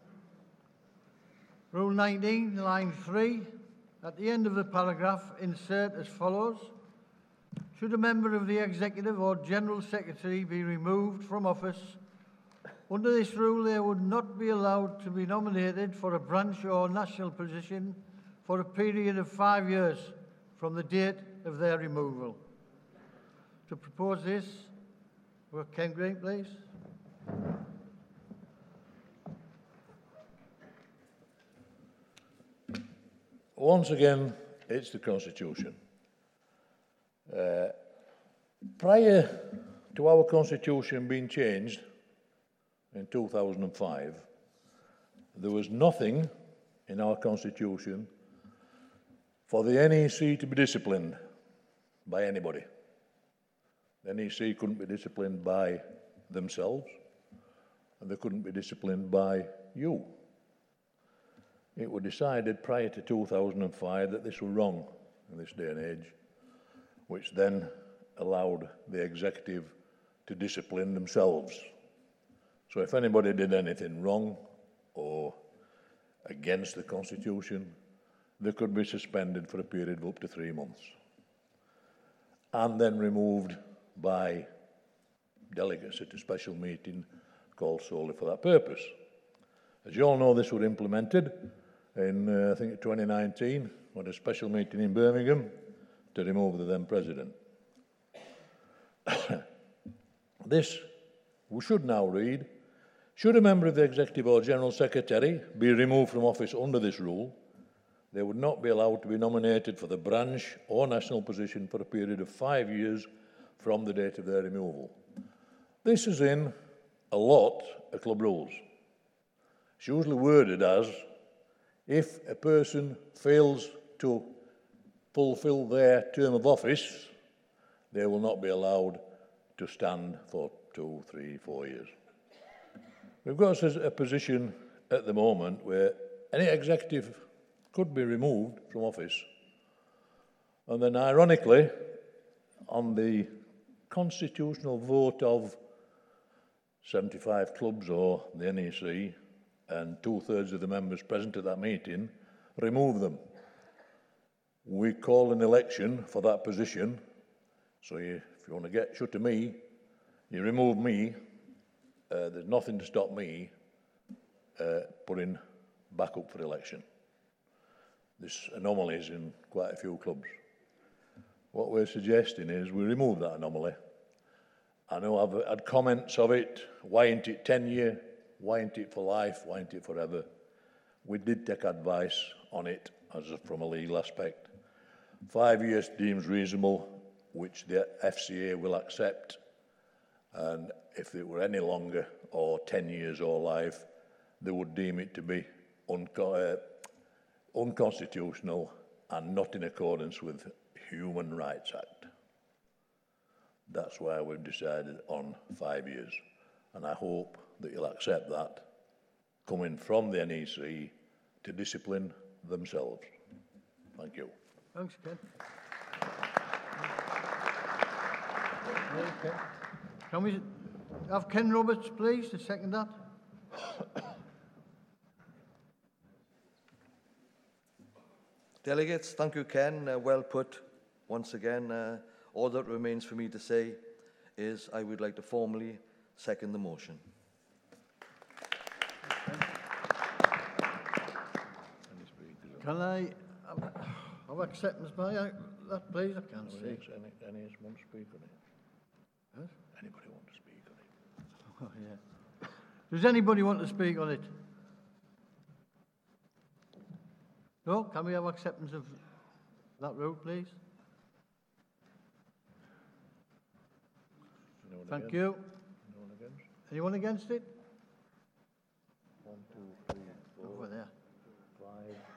Rule 19, line 3. At the end of the paragraph, insert as follows. Should a member of the Executive or General Secretary be removed from office, under this rule they would not be allowed to be nominated for a branch or national position for a period of 5 years from the date of their removal. To propose this, Ken Green, please. Once again, it's the Constitution. Prior to our Constitution being changed in 2005, there was nothing in our Constitution for the NEC to be disciplined by anybody. The NEC couldn't be disciplined by themselves, and they couldn't be disciplined by you. It was decided prior to 2005 that this was wrong in this day and age, which then allowed the executive to discipline themselves. So if anybody did anything wrong or against the Constitution, they could be suspended for a period of up to 3 months and then removed by delegates at a special meeting called solely for that purpose. As you all know, this was implemented in, I think, 2019, with a special meeting in Birmingham to remove the then president. This, we should now read, Should a member of the Executive or General Secretary be removed from office under this rule, they would not be allowed to be nominated for the branch or national position for a period of 5 years from the date of their removal. This is in a lot of club rules. It's usually worded as, if a person fails to fulfil their term of office, they will not be allowed to stand for 2, 3, 4 years. We've got a position at the moment where any executive could be removed from office, and then ironically, on the constitutional vote of 75 clubs or the NEC, and 2/3 of the members present at that meeting, remove them. We call an election for that position, so if you want to get shut of me, you remove me, there's nothing to stop me putting back up for election. This anomaly is in quite a few clubs. What we're suggesting is we remove that anomaly. I know I've had comments of it, why ain't it 10 year, why ain't it for life, why ain't it forever? We did take advice on it from a legal aspect. 5 years deems reasonable, which the FCA will accept, and if it were any longer, or 10 years or life, they would deem it to be unconstitutional and not in accordance with the Human Rights Act. That's why we've decided on 5 years, and I hope that you'll accept that, coming from the NEC to discipline themselves. Thank you. Thanks, Ken. Okay. Can we have Ken Roberts, please, to second that? Delegates, thank you, Ken. Well put. Once again, all that remains for me to say is I would like to formally second the motion. Can I have acceptance by that, please? I can't see. Any want to speak on it? Huh? Anybody want to speak on it? Oh, yeah. Does anybody want to speak on it? No? Can we have acceptance of that route, please? Thank against? you. Anyone against? Anyone against it? 1, 2, 3, 4. Over there. 5.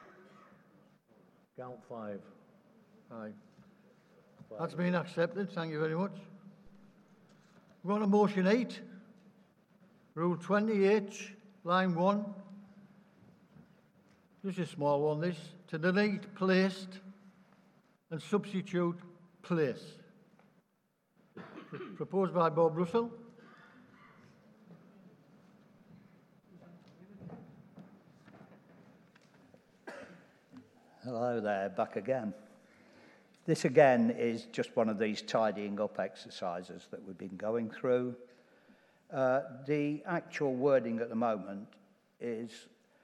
Count 5. Aye. That's been accepted. Thank you very much. We're on to motion 8. Rule 20H, line 1. This is a small one, this. To delete placed and substitute place. Proposed by Bob Russell. Hello there, back again. This again is just one of these tidying up exercises that we've been going through. The actual wording at the moment is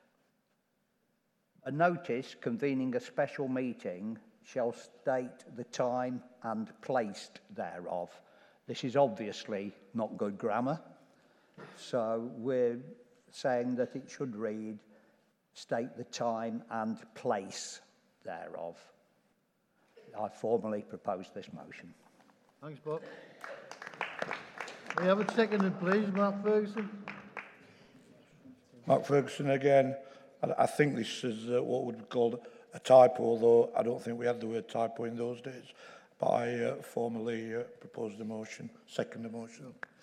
a notice convening a special meeting shall state the time and place thereof. This is obviously not good grammar, so we're saying that it should read state the time and place thereof. I formally propose this motion. Thanks, Bob. We have it seconded, please, Mark Ferguson. Mark Ferguson again. I think this is what would be called a typo, though I don't think we had the word typo in those days. But I formally propose the motion, second the motion.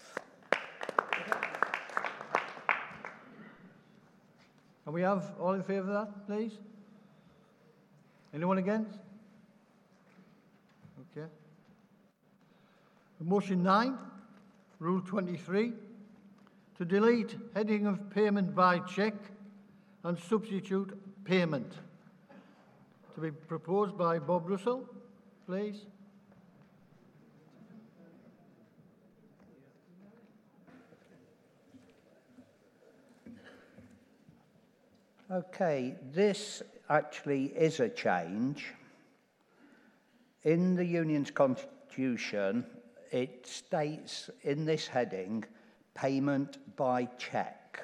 Can we have all in favour of that, please? Anyone against? Okay. Motion 9, Rule 23, to delete heading of payment by cheque and substitute payment. To be proposed by Bob Russell, please. Okay, this actually is a change. In the Union's Constitution, it states in this heading, payment by cheque.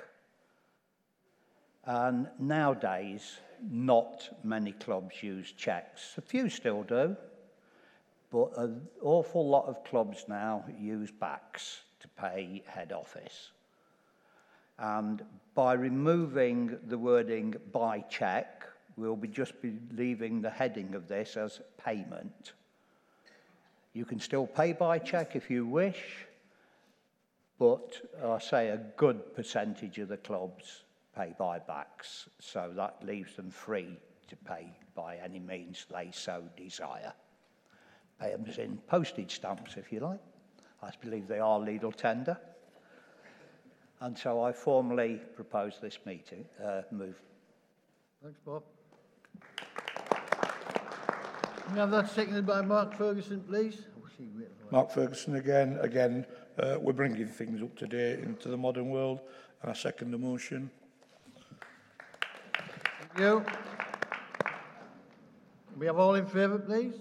And nowadays, not many clubs use cheques. A few still do, but an awful lot of clubs now use backs to pay head office. And by removing the wording by cheque, we'll just be leaving the heading of this as payment. You can still pay by cheque if you wish, but I say a good percentage of the clubs pay by backs, so that leaves them free to pay by any means they so desire. Pay them in postage stamps, if you like. I believe they are legal tender. And so I formally propose this move. Thanks, Bob. Can we have that seconded by Mark Ferguson, please? Mark Ferguson again. We're bringing things up to date into the modern world, and I second the motion. Thank you. Can we have all in favour, please?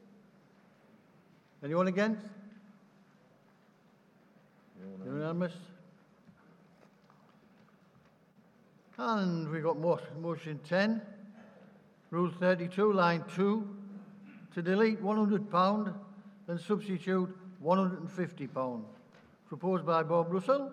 Anyone against? Unanimous. And we've got motion 10, Rule 32, line 2, to delete £100 and substitute £150. Proposed by Bob Russell.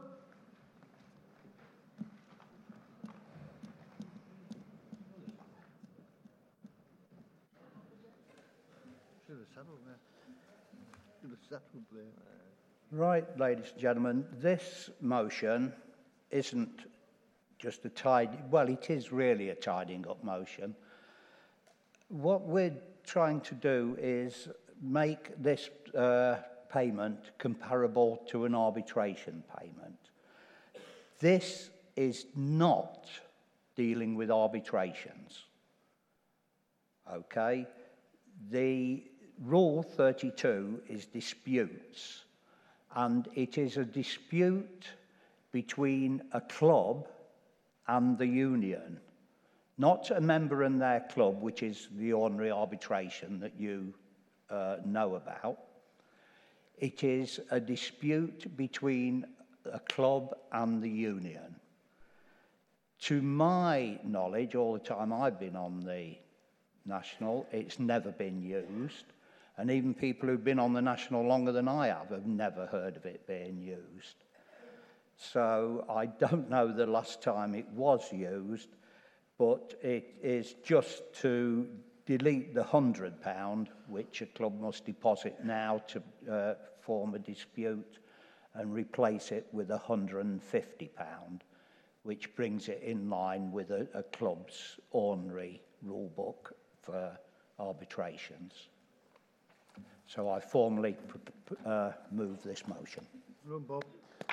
Should have settled there. Should have settled there. Right, ladies and gentlemen, this motion isn't just a tidy, well, it is really a tidying up motion. What we're trying to do is make this payment comparable to an arbitration payment. This is not dealing with arbitrations. Okay? The Rule 32 is disputes, and it is a dispute between a club and the union, not a member and their club, which is the ordinary arbitration that you know about. It is a dispute between a club and the union. To my knowledge, all the time I've been on the National, it's never been used. And even people who've been on the National longer than I have never heard of it being used. So I don't know the last time it was used, but it is just to delete the £100, which a club must deposit now to form a dispute, and replace it with £150, which brings it in line with a club's ordinary rule book for arbitrations. So I formally move this motion. Room, Bob.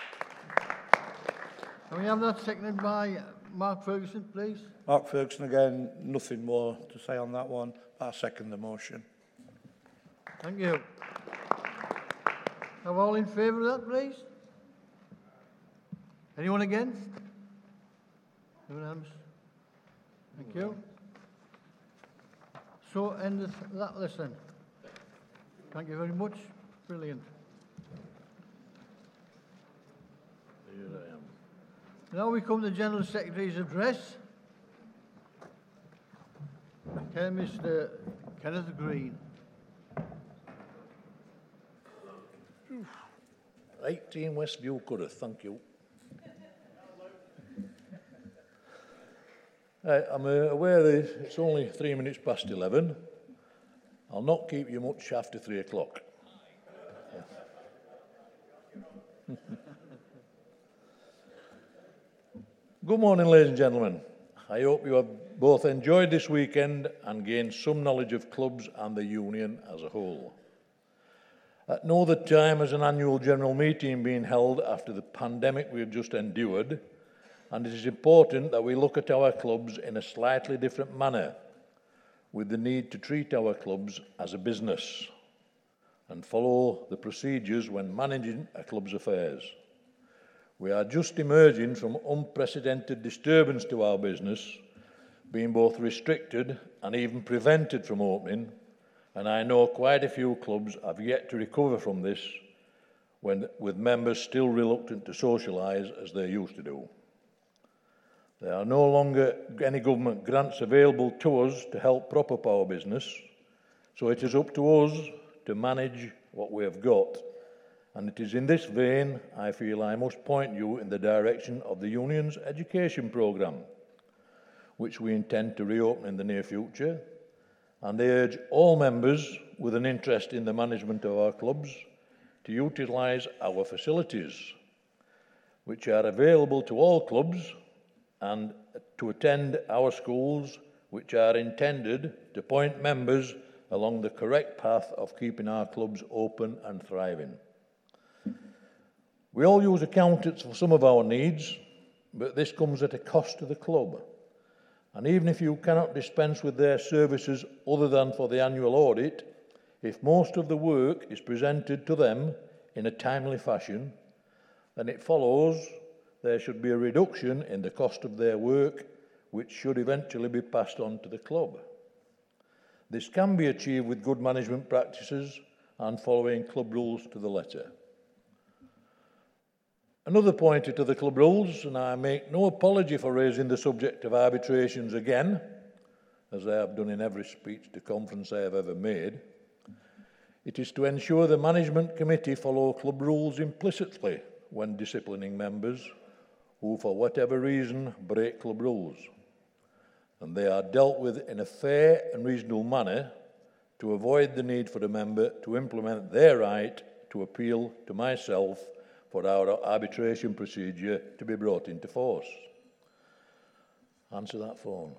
Can we have that seconded by Mark Ferguson, please? Mark Ferguson again, nothing more to say on that one. I second the motion. Thank you. Have all in favour of that, please? Anyone against? Unanimous. Thank you. So endeth that lesson. Thank you very much. Brilliant. Here I am. Now we come to the General Secretary's address. Okay, Mr. Kenneth Green. 18 Westview Curragh, thank you. I'm aware that it's only 3 minutes past 11. I'll not keep you much after 3 o'clock. Good morning, ladies and gentlemen. I hope you have both enjoyed this weekend and gained some knowledge of clubs and the union as a whole. At no other time has an annual general meeting been held after the pandemic we have just endured, and it is important that we look at our clubs in a slightly different manner, with the need to treat our clubs as a business and follow the procedures when managing a club's affairs. We are just emerging from unprecedented disturbance to our business, being both restricted and even prevented from opening, and I know quite a few clubs have yet to recover from this, with members still reluctant to socialise as they used to do. There are no longer any government grants available to us to help prop up our business, so it is up to us to manage what we have got. And it is in this vein I feel I must point you in the direction of the Union's education programme, which we intend to reopen in the near future, and I urge all members with an interest in the management of our clubs to utilise our facilities, which are available to all clubs, and to attend our schools, which are intended to point members along the correct path of keeping our clubs open and thriving. We all use accountants for some of our needs, but this comes at a cost to the club. And even if you cannot dispense with their services other than for the annual audit, if most of the work is presented to them in a timely fashion, then it follows there should be a reduction in the cost of their work, which should eventually be passed on to the club. This can be achieved with good management practices and following club rules to the letter. Another pointer to the club rules, and I make no apology for raising the subject of arbitrations again, as I have done in every speech to conference I have ever made. It is to ensure the management committee follow club rules implicitly when disciplining members who, for whatever reason, break club rules, and they are dealt with in a fair and reasonable manner to avoid the need for a member to implement their right to appeal to myself for our arbitration procedure to be brought into force. Answer that phone.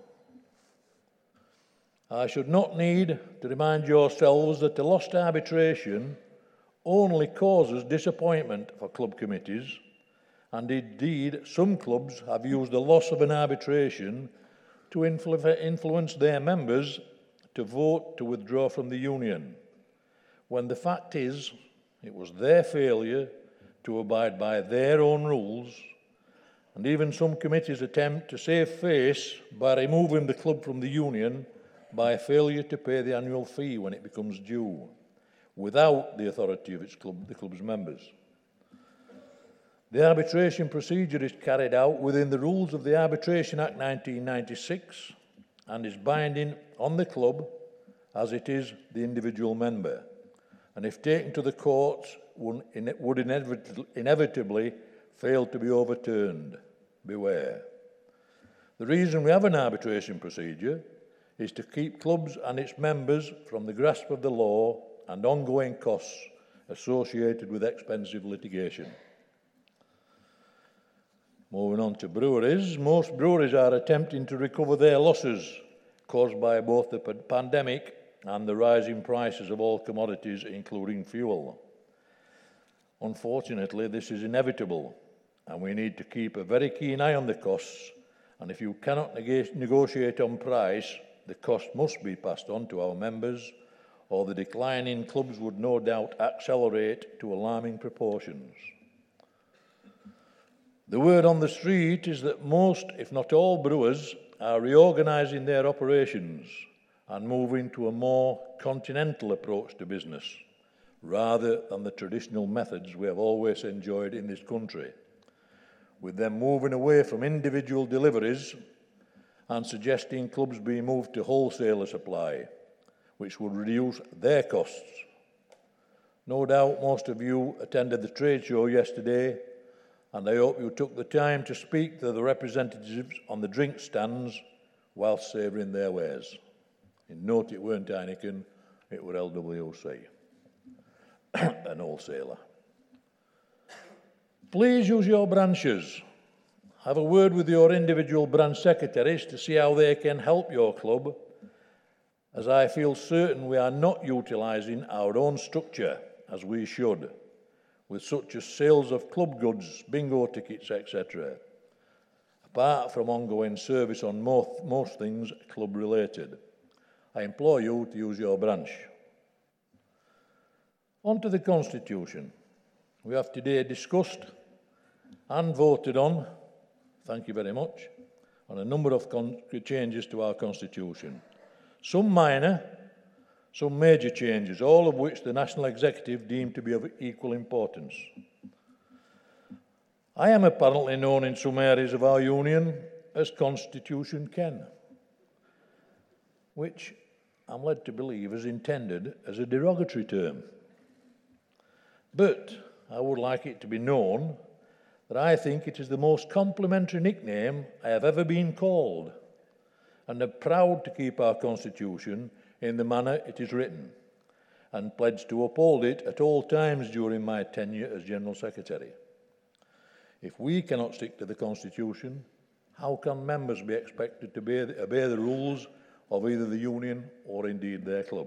I should not need to remind yourselves that a lost arbitration only causes disappointment for club committees, and indeed some clubs have used the loss of an arbitration to influence their members to vote to withdraw from the union, when the fact is it was their failure to abide by their own rules, and even some committees attempt to save face by removing the club from the union by failure to pay the annual fee when it becomes due, without the authority of the club's members. The arbitration procedure is carried out within the rules of the Arbitration Act 1996 and is binding on the club as it is the individual member, and if taken to the courts would inevitably fail to be overturned. Beware. The reason we have an arbitration procedure is to keep clubs and its members from the grasp of the law and ongoing costs associated with expensive litigation. Moving on to breweries, most breweries are attempting to recover their losses caused by both the pandemic and the rising prices of all commodities, including fuel. Unfortunately, this is inevitable, and we need to keep a very keen eye on the costs, and if you cannot negotiate on price, the cost must be passed on to our members, or the decline in clubs would no doubt accelerate to alarming proportions. The word on the street is that most, if not all, brewers are reorganising their operations and moving to a more continental approach to business, rather than the traditional methods we have always enjoyed in this country, with them moving away from individual deliveries and suggesting clubs be moved to wholesaler supply, which would reduce their costs. No doubt most of you attended the trade show yesterday, and I hope you took the time to speak to the representatives on the drink stands whilst savouring their wares. And note it weren't Heineken, it were LWC. An wholesaler. Please use your branches. Have a word with your individual branch secretaries to see how they can help your club, as I feel certain we are not utilising our own structure as we should, with such as sales of club goods, bingo tickets, etc., apart from ongoing service on most things club-related. I implore you to use your branch. On to the Constitution. We have today discussed and voted on, thank you very much, on a number of changes to our Constitution. Some minor, some major changes, all of which the National Executive deemed to be of equal importance. I am apparently known in some areas of our union as Constitution Ken, which I'm led to believe is intended as a derogatory term. But I would like it to be known that I think it is the most complimentary nickname I have ever been called, and am proud to keep our Constitution in the manner it is written, and pledge to uphold it at all times during my tenure as General Secretary. If we cannot stick to the Constitution, how can members be expected to obey the rules of either the union or indeed their club?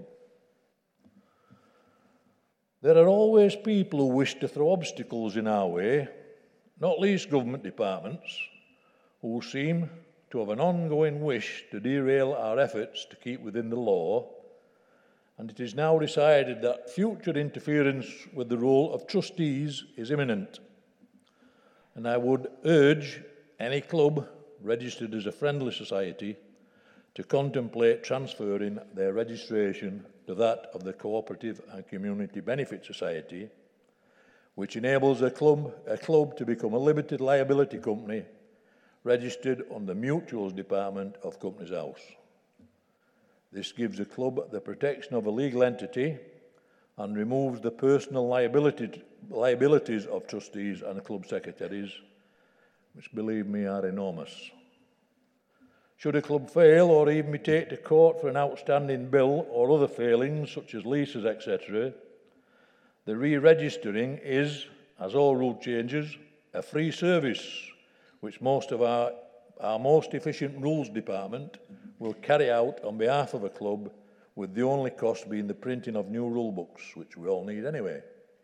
There are always people who wish to throw obstacles in our way, not least government departments, who seem to have an ongoing wish to derail our efforts to keep within the law, and it is now decided that future interference with the role of trustees is imminent. And I would urge any club registered as a friendly society to contemplate transferring their registration to that of the Cooperative and Community Benefit Society, which enables a club to become a limited liability company registered on the Mutuals Department of Companies House. This gives a club the protection of a legal entity and removes the personal liabilities of trustees and club secretaries, which, believe me, are enormous. Should a club fail or even be taken to court for an outstanding bill or other failings, such as leases, etc., the re-registering is, as all rule changes, a free service, which most of our most efficient rules department will carry out on behalf of a club, with the only cost being the printing of new rule books, which we all need anyway.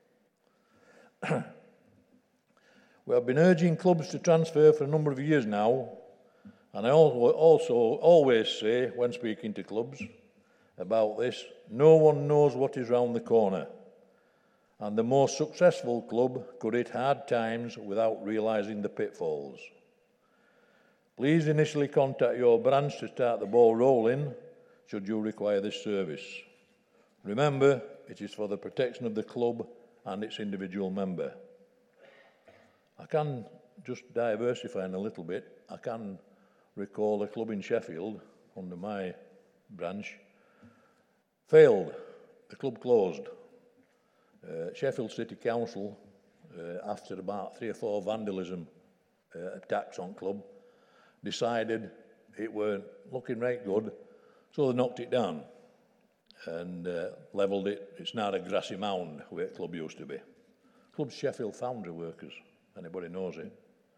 We have been urging clubs to transfer for a number of years now, and I also always say, when speaking to clubs about this, no one knows what is round the corner, and the most successful club could hit hard times without realising the pitfalls. Please initially contact your branch to start the ball rolling, should you require this service. Remember, it is for the protection of the club and its individual member. I can just diversifying a little bit. I can recall a club in Sheffield, under my branch, failed. The club closed. Sheffield City Council, after about 3 or 4 vandalism attacks on club, decided it weren't looking right good, so they knocked it down and levelled it. It's now a grassy mound where the club used to be. Club's Sheffield Foundry Workers, anybody knows it.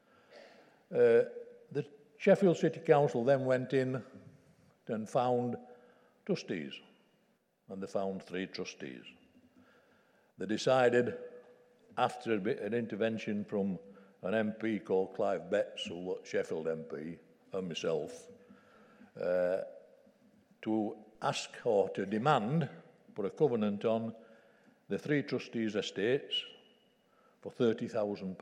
The Sheffield City Council then went in and found trustees, and they found 3 trustees. They decided, after an intervention from an MP called Clive Betts, who was Sheffield MP, and myself, to ask or to demand, put a covenant on the 3 trustees' estates for £30,000.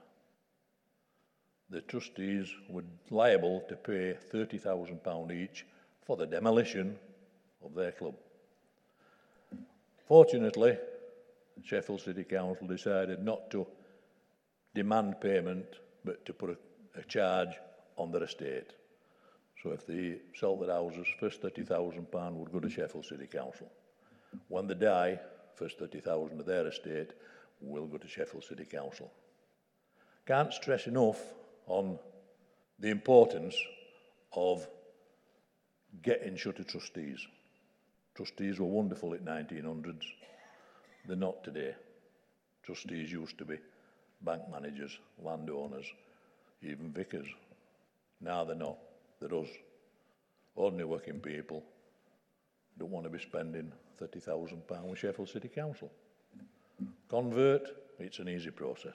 The trustees were liable to pay £30,000 each for the demolition of their club. Fortunately, Sheffield City Council decided not to demand payment, but to put a charge on their estate. So if they sold their houses, first £30,000 would go to Sheffield City Council. When they die, first £30,000 of their estate will go to Sheffield City Council. Can't stress enough on the importance of getting shut of trustees. Trustees were wonderful in 1900s. They're not today. Trustees used to be bank managers, landowners, even vicars. Now they're not. They're us, ordinary working people, don't want to be spending £30,000 with Sheffield City Council. Convert, it's an easy process.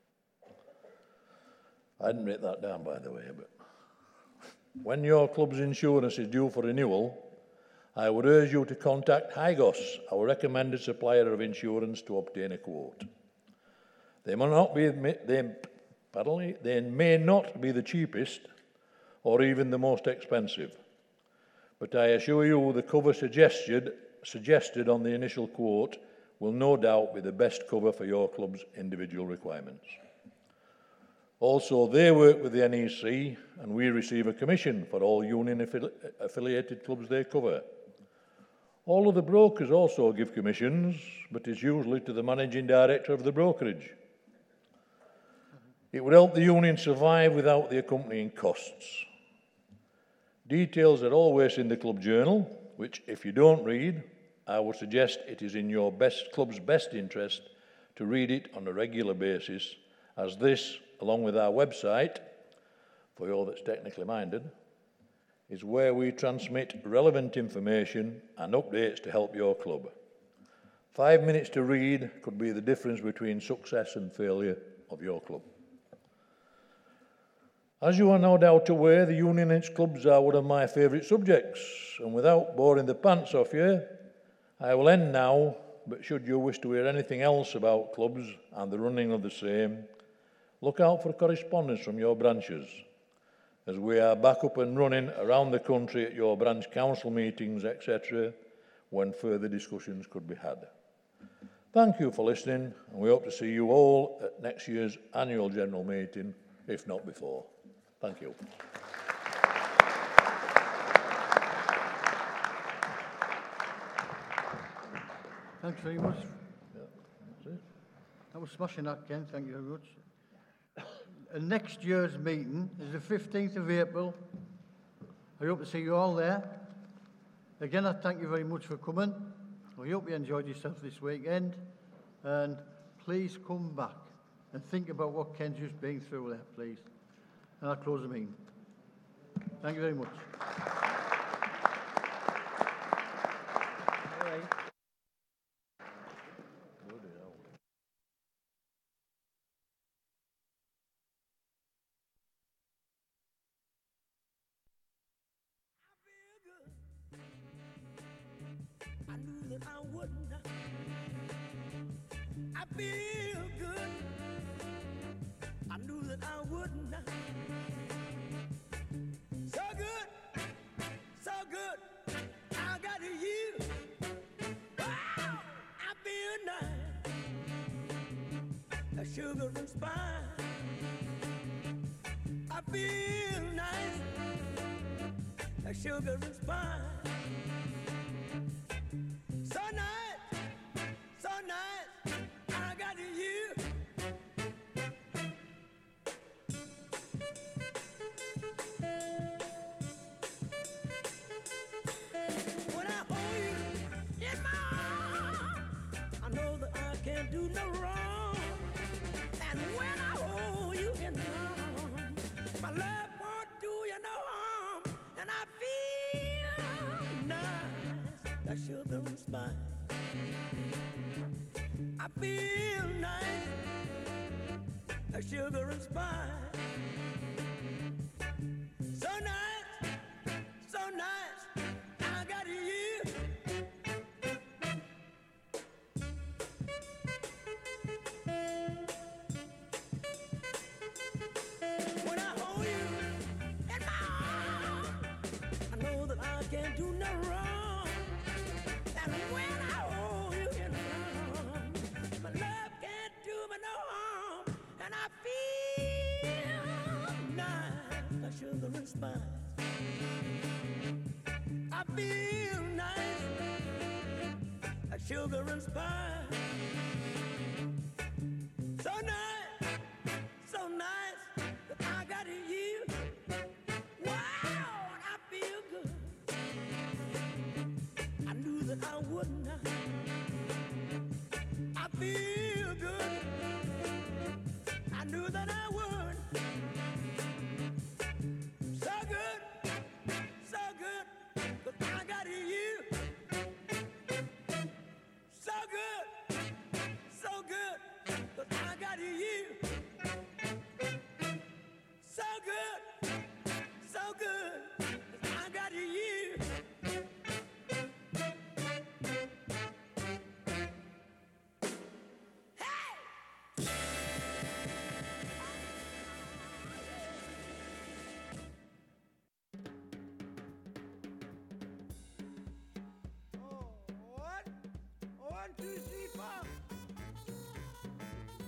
I didn't write that down, by the way, but when your club's insurance is due for renewal, I would urge you to contact Hygos, our recommended supplier of insurance, to obtain a quote. They may not be the cheapest or even the most expensive, but I assure you the cover suggested suggested on the initial quote will no doubt be the best cover for your club's individual requirements. Also, they work with the NEC and we receive a commission for all union-affiliated clubs they cover. All of the brokers also give commissions, but it's usually to the managing director of the brokerage. It would help the union survive without the accompanying costs. Details are always in the club journal, which, if you don't read, I would suggest it is in your club's best interest to read it on a regular basis, as this, along with our website, for you all that's technically minded, is where we transmit relevant information and updates to help your club. 5 minutes to read could be the difference between success and failure of your club. As you are no doubt aware, the unionist clubs are one of my favourite subjects, and without boring the pants off you, I will end now, but should you wish to hear anything else about clubs and the running of the same, look out for correspondence from your branches, as we are back up and running around the country at your branch council meetings, etc., when further discussions could be had. Thank you for listening, and we hope to see you all at next year's annual general meeting, if not before. Thank you. Thanks very much. That was smashing that, Ken. Thank you very much. Next year's meeting is the 15th of April. I hope to see you all there. Again, I thank you very much for coming. I hope you enjoyed yourself this weekend. And please come back and think about what Ken's just been through there, please. And I'll close the meeting. Thank you very much. I knew that I wouldn't. I feel good. I knew that I wouldn't. So good, so good. I got you. Wow, I feel nice. A sugar and spice. I feel nice. A sugar and spice. So nice, so nice, I got you. When I hold you in my arms, I know that I can't do no wrong. And when I hold you in my arms, my love won't do you no harm. And I feel nice, like sugar and spice. I feel nice, like sugar and spice. So nice, so nice, I got you. When I hold you in my arms, I know that I can't do no wrong. And when I hold you in my arms, my love can't do me no harm. And I feel nice, like sugar and spice. I feel nice, like sugar and spice. So nice, so nice, that I got you. Wow, and I feel good. I knew that I wouldn't. I feel good. I knew that I would. So good, so good, but I got you. So good, so good, but I got you. So good, so good, but I got you. 1, 2, 3, 4.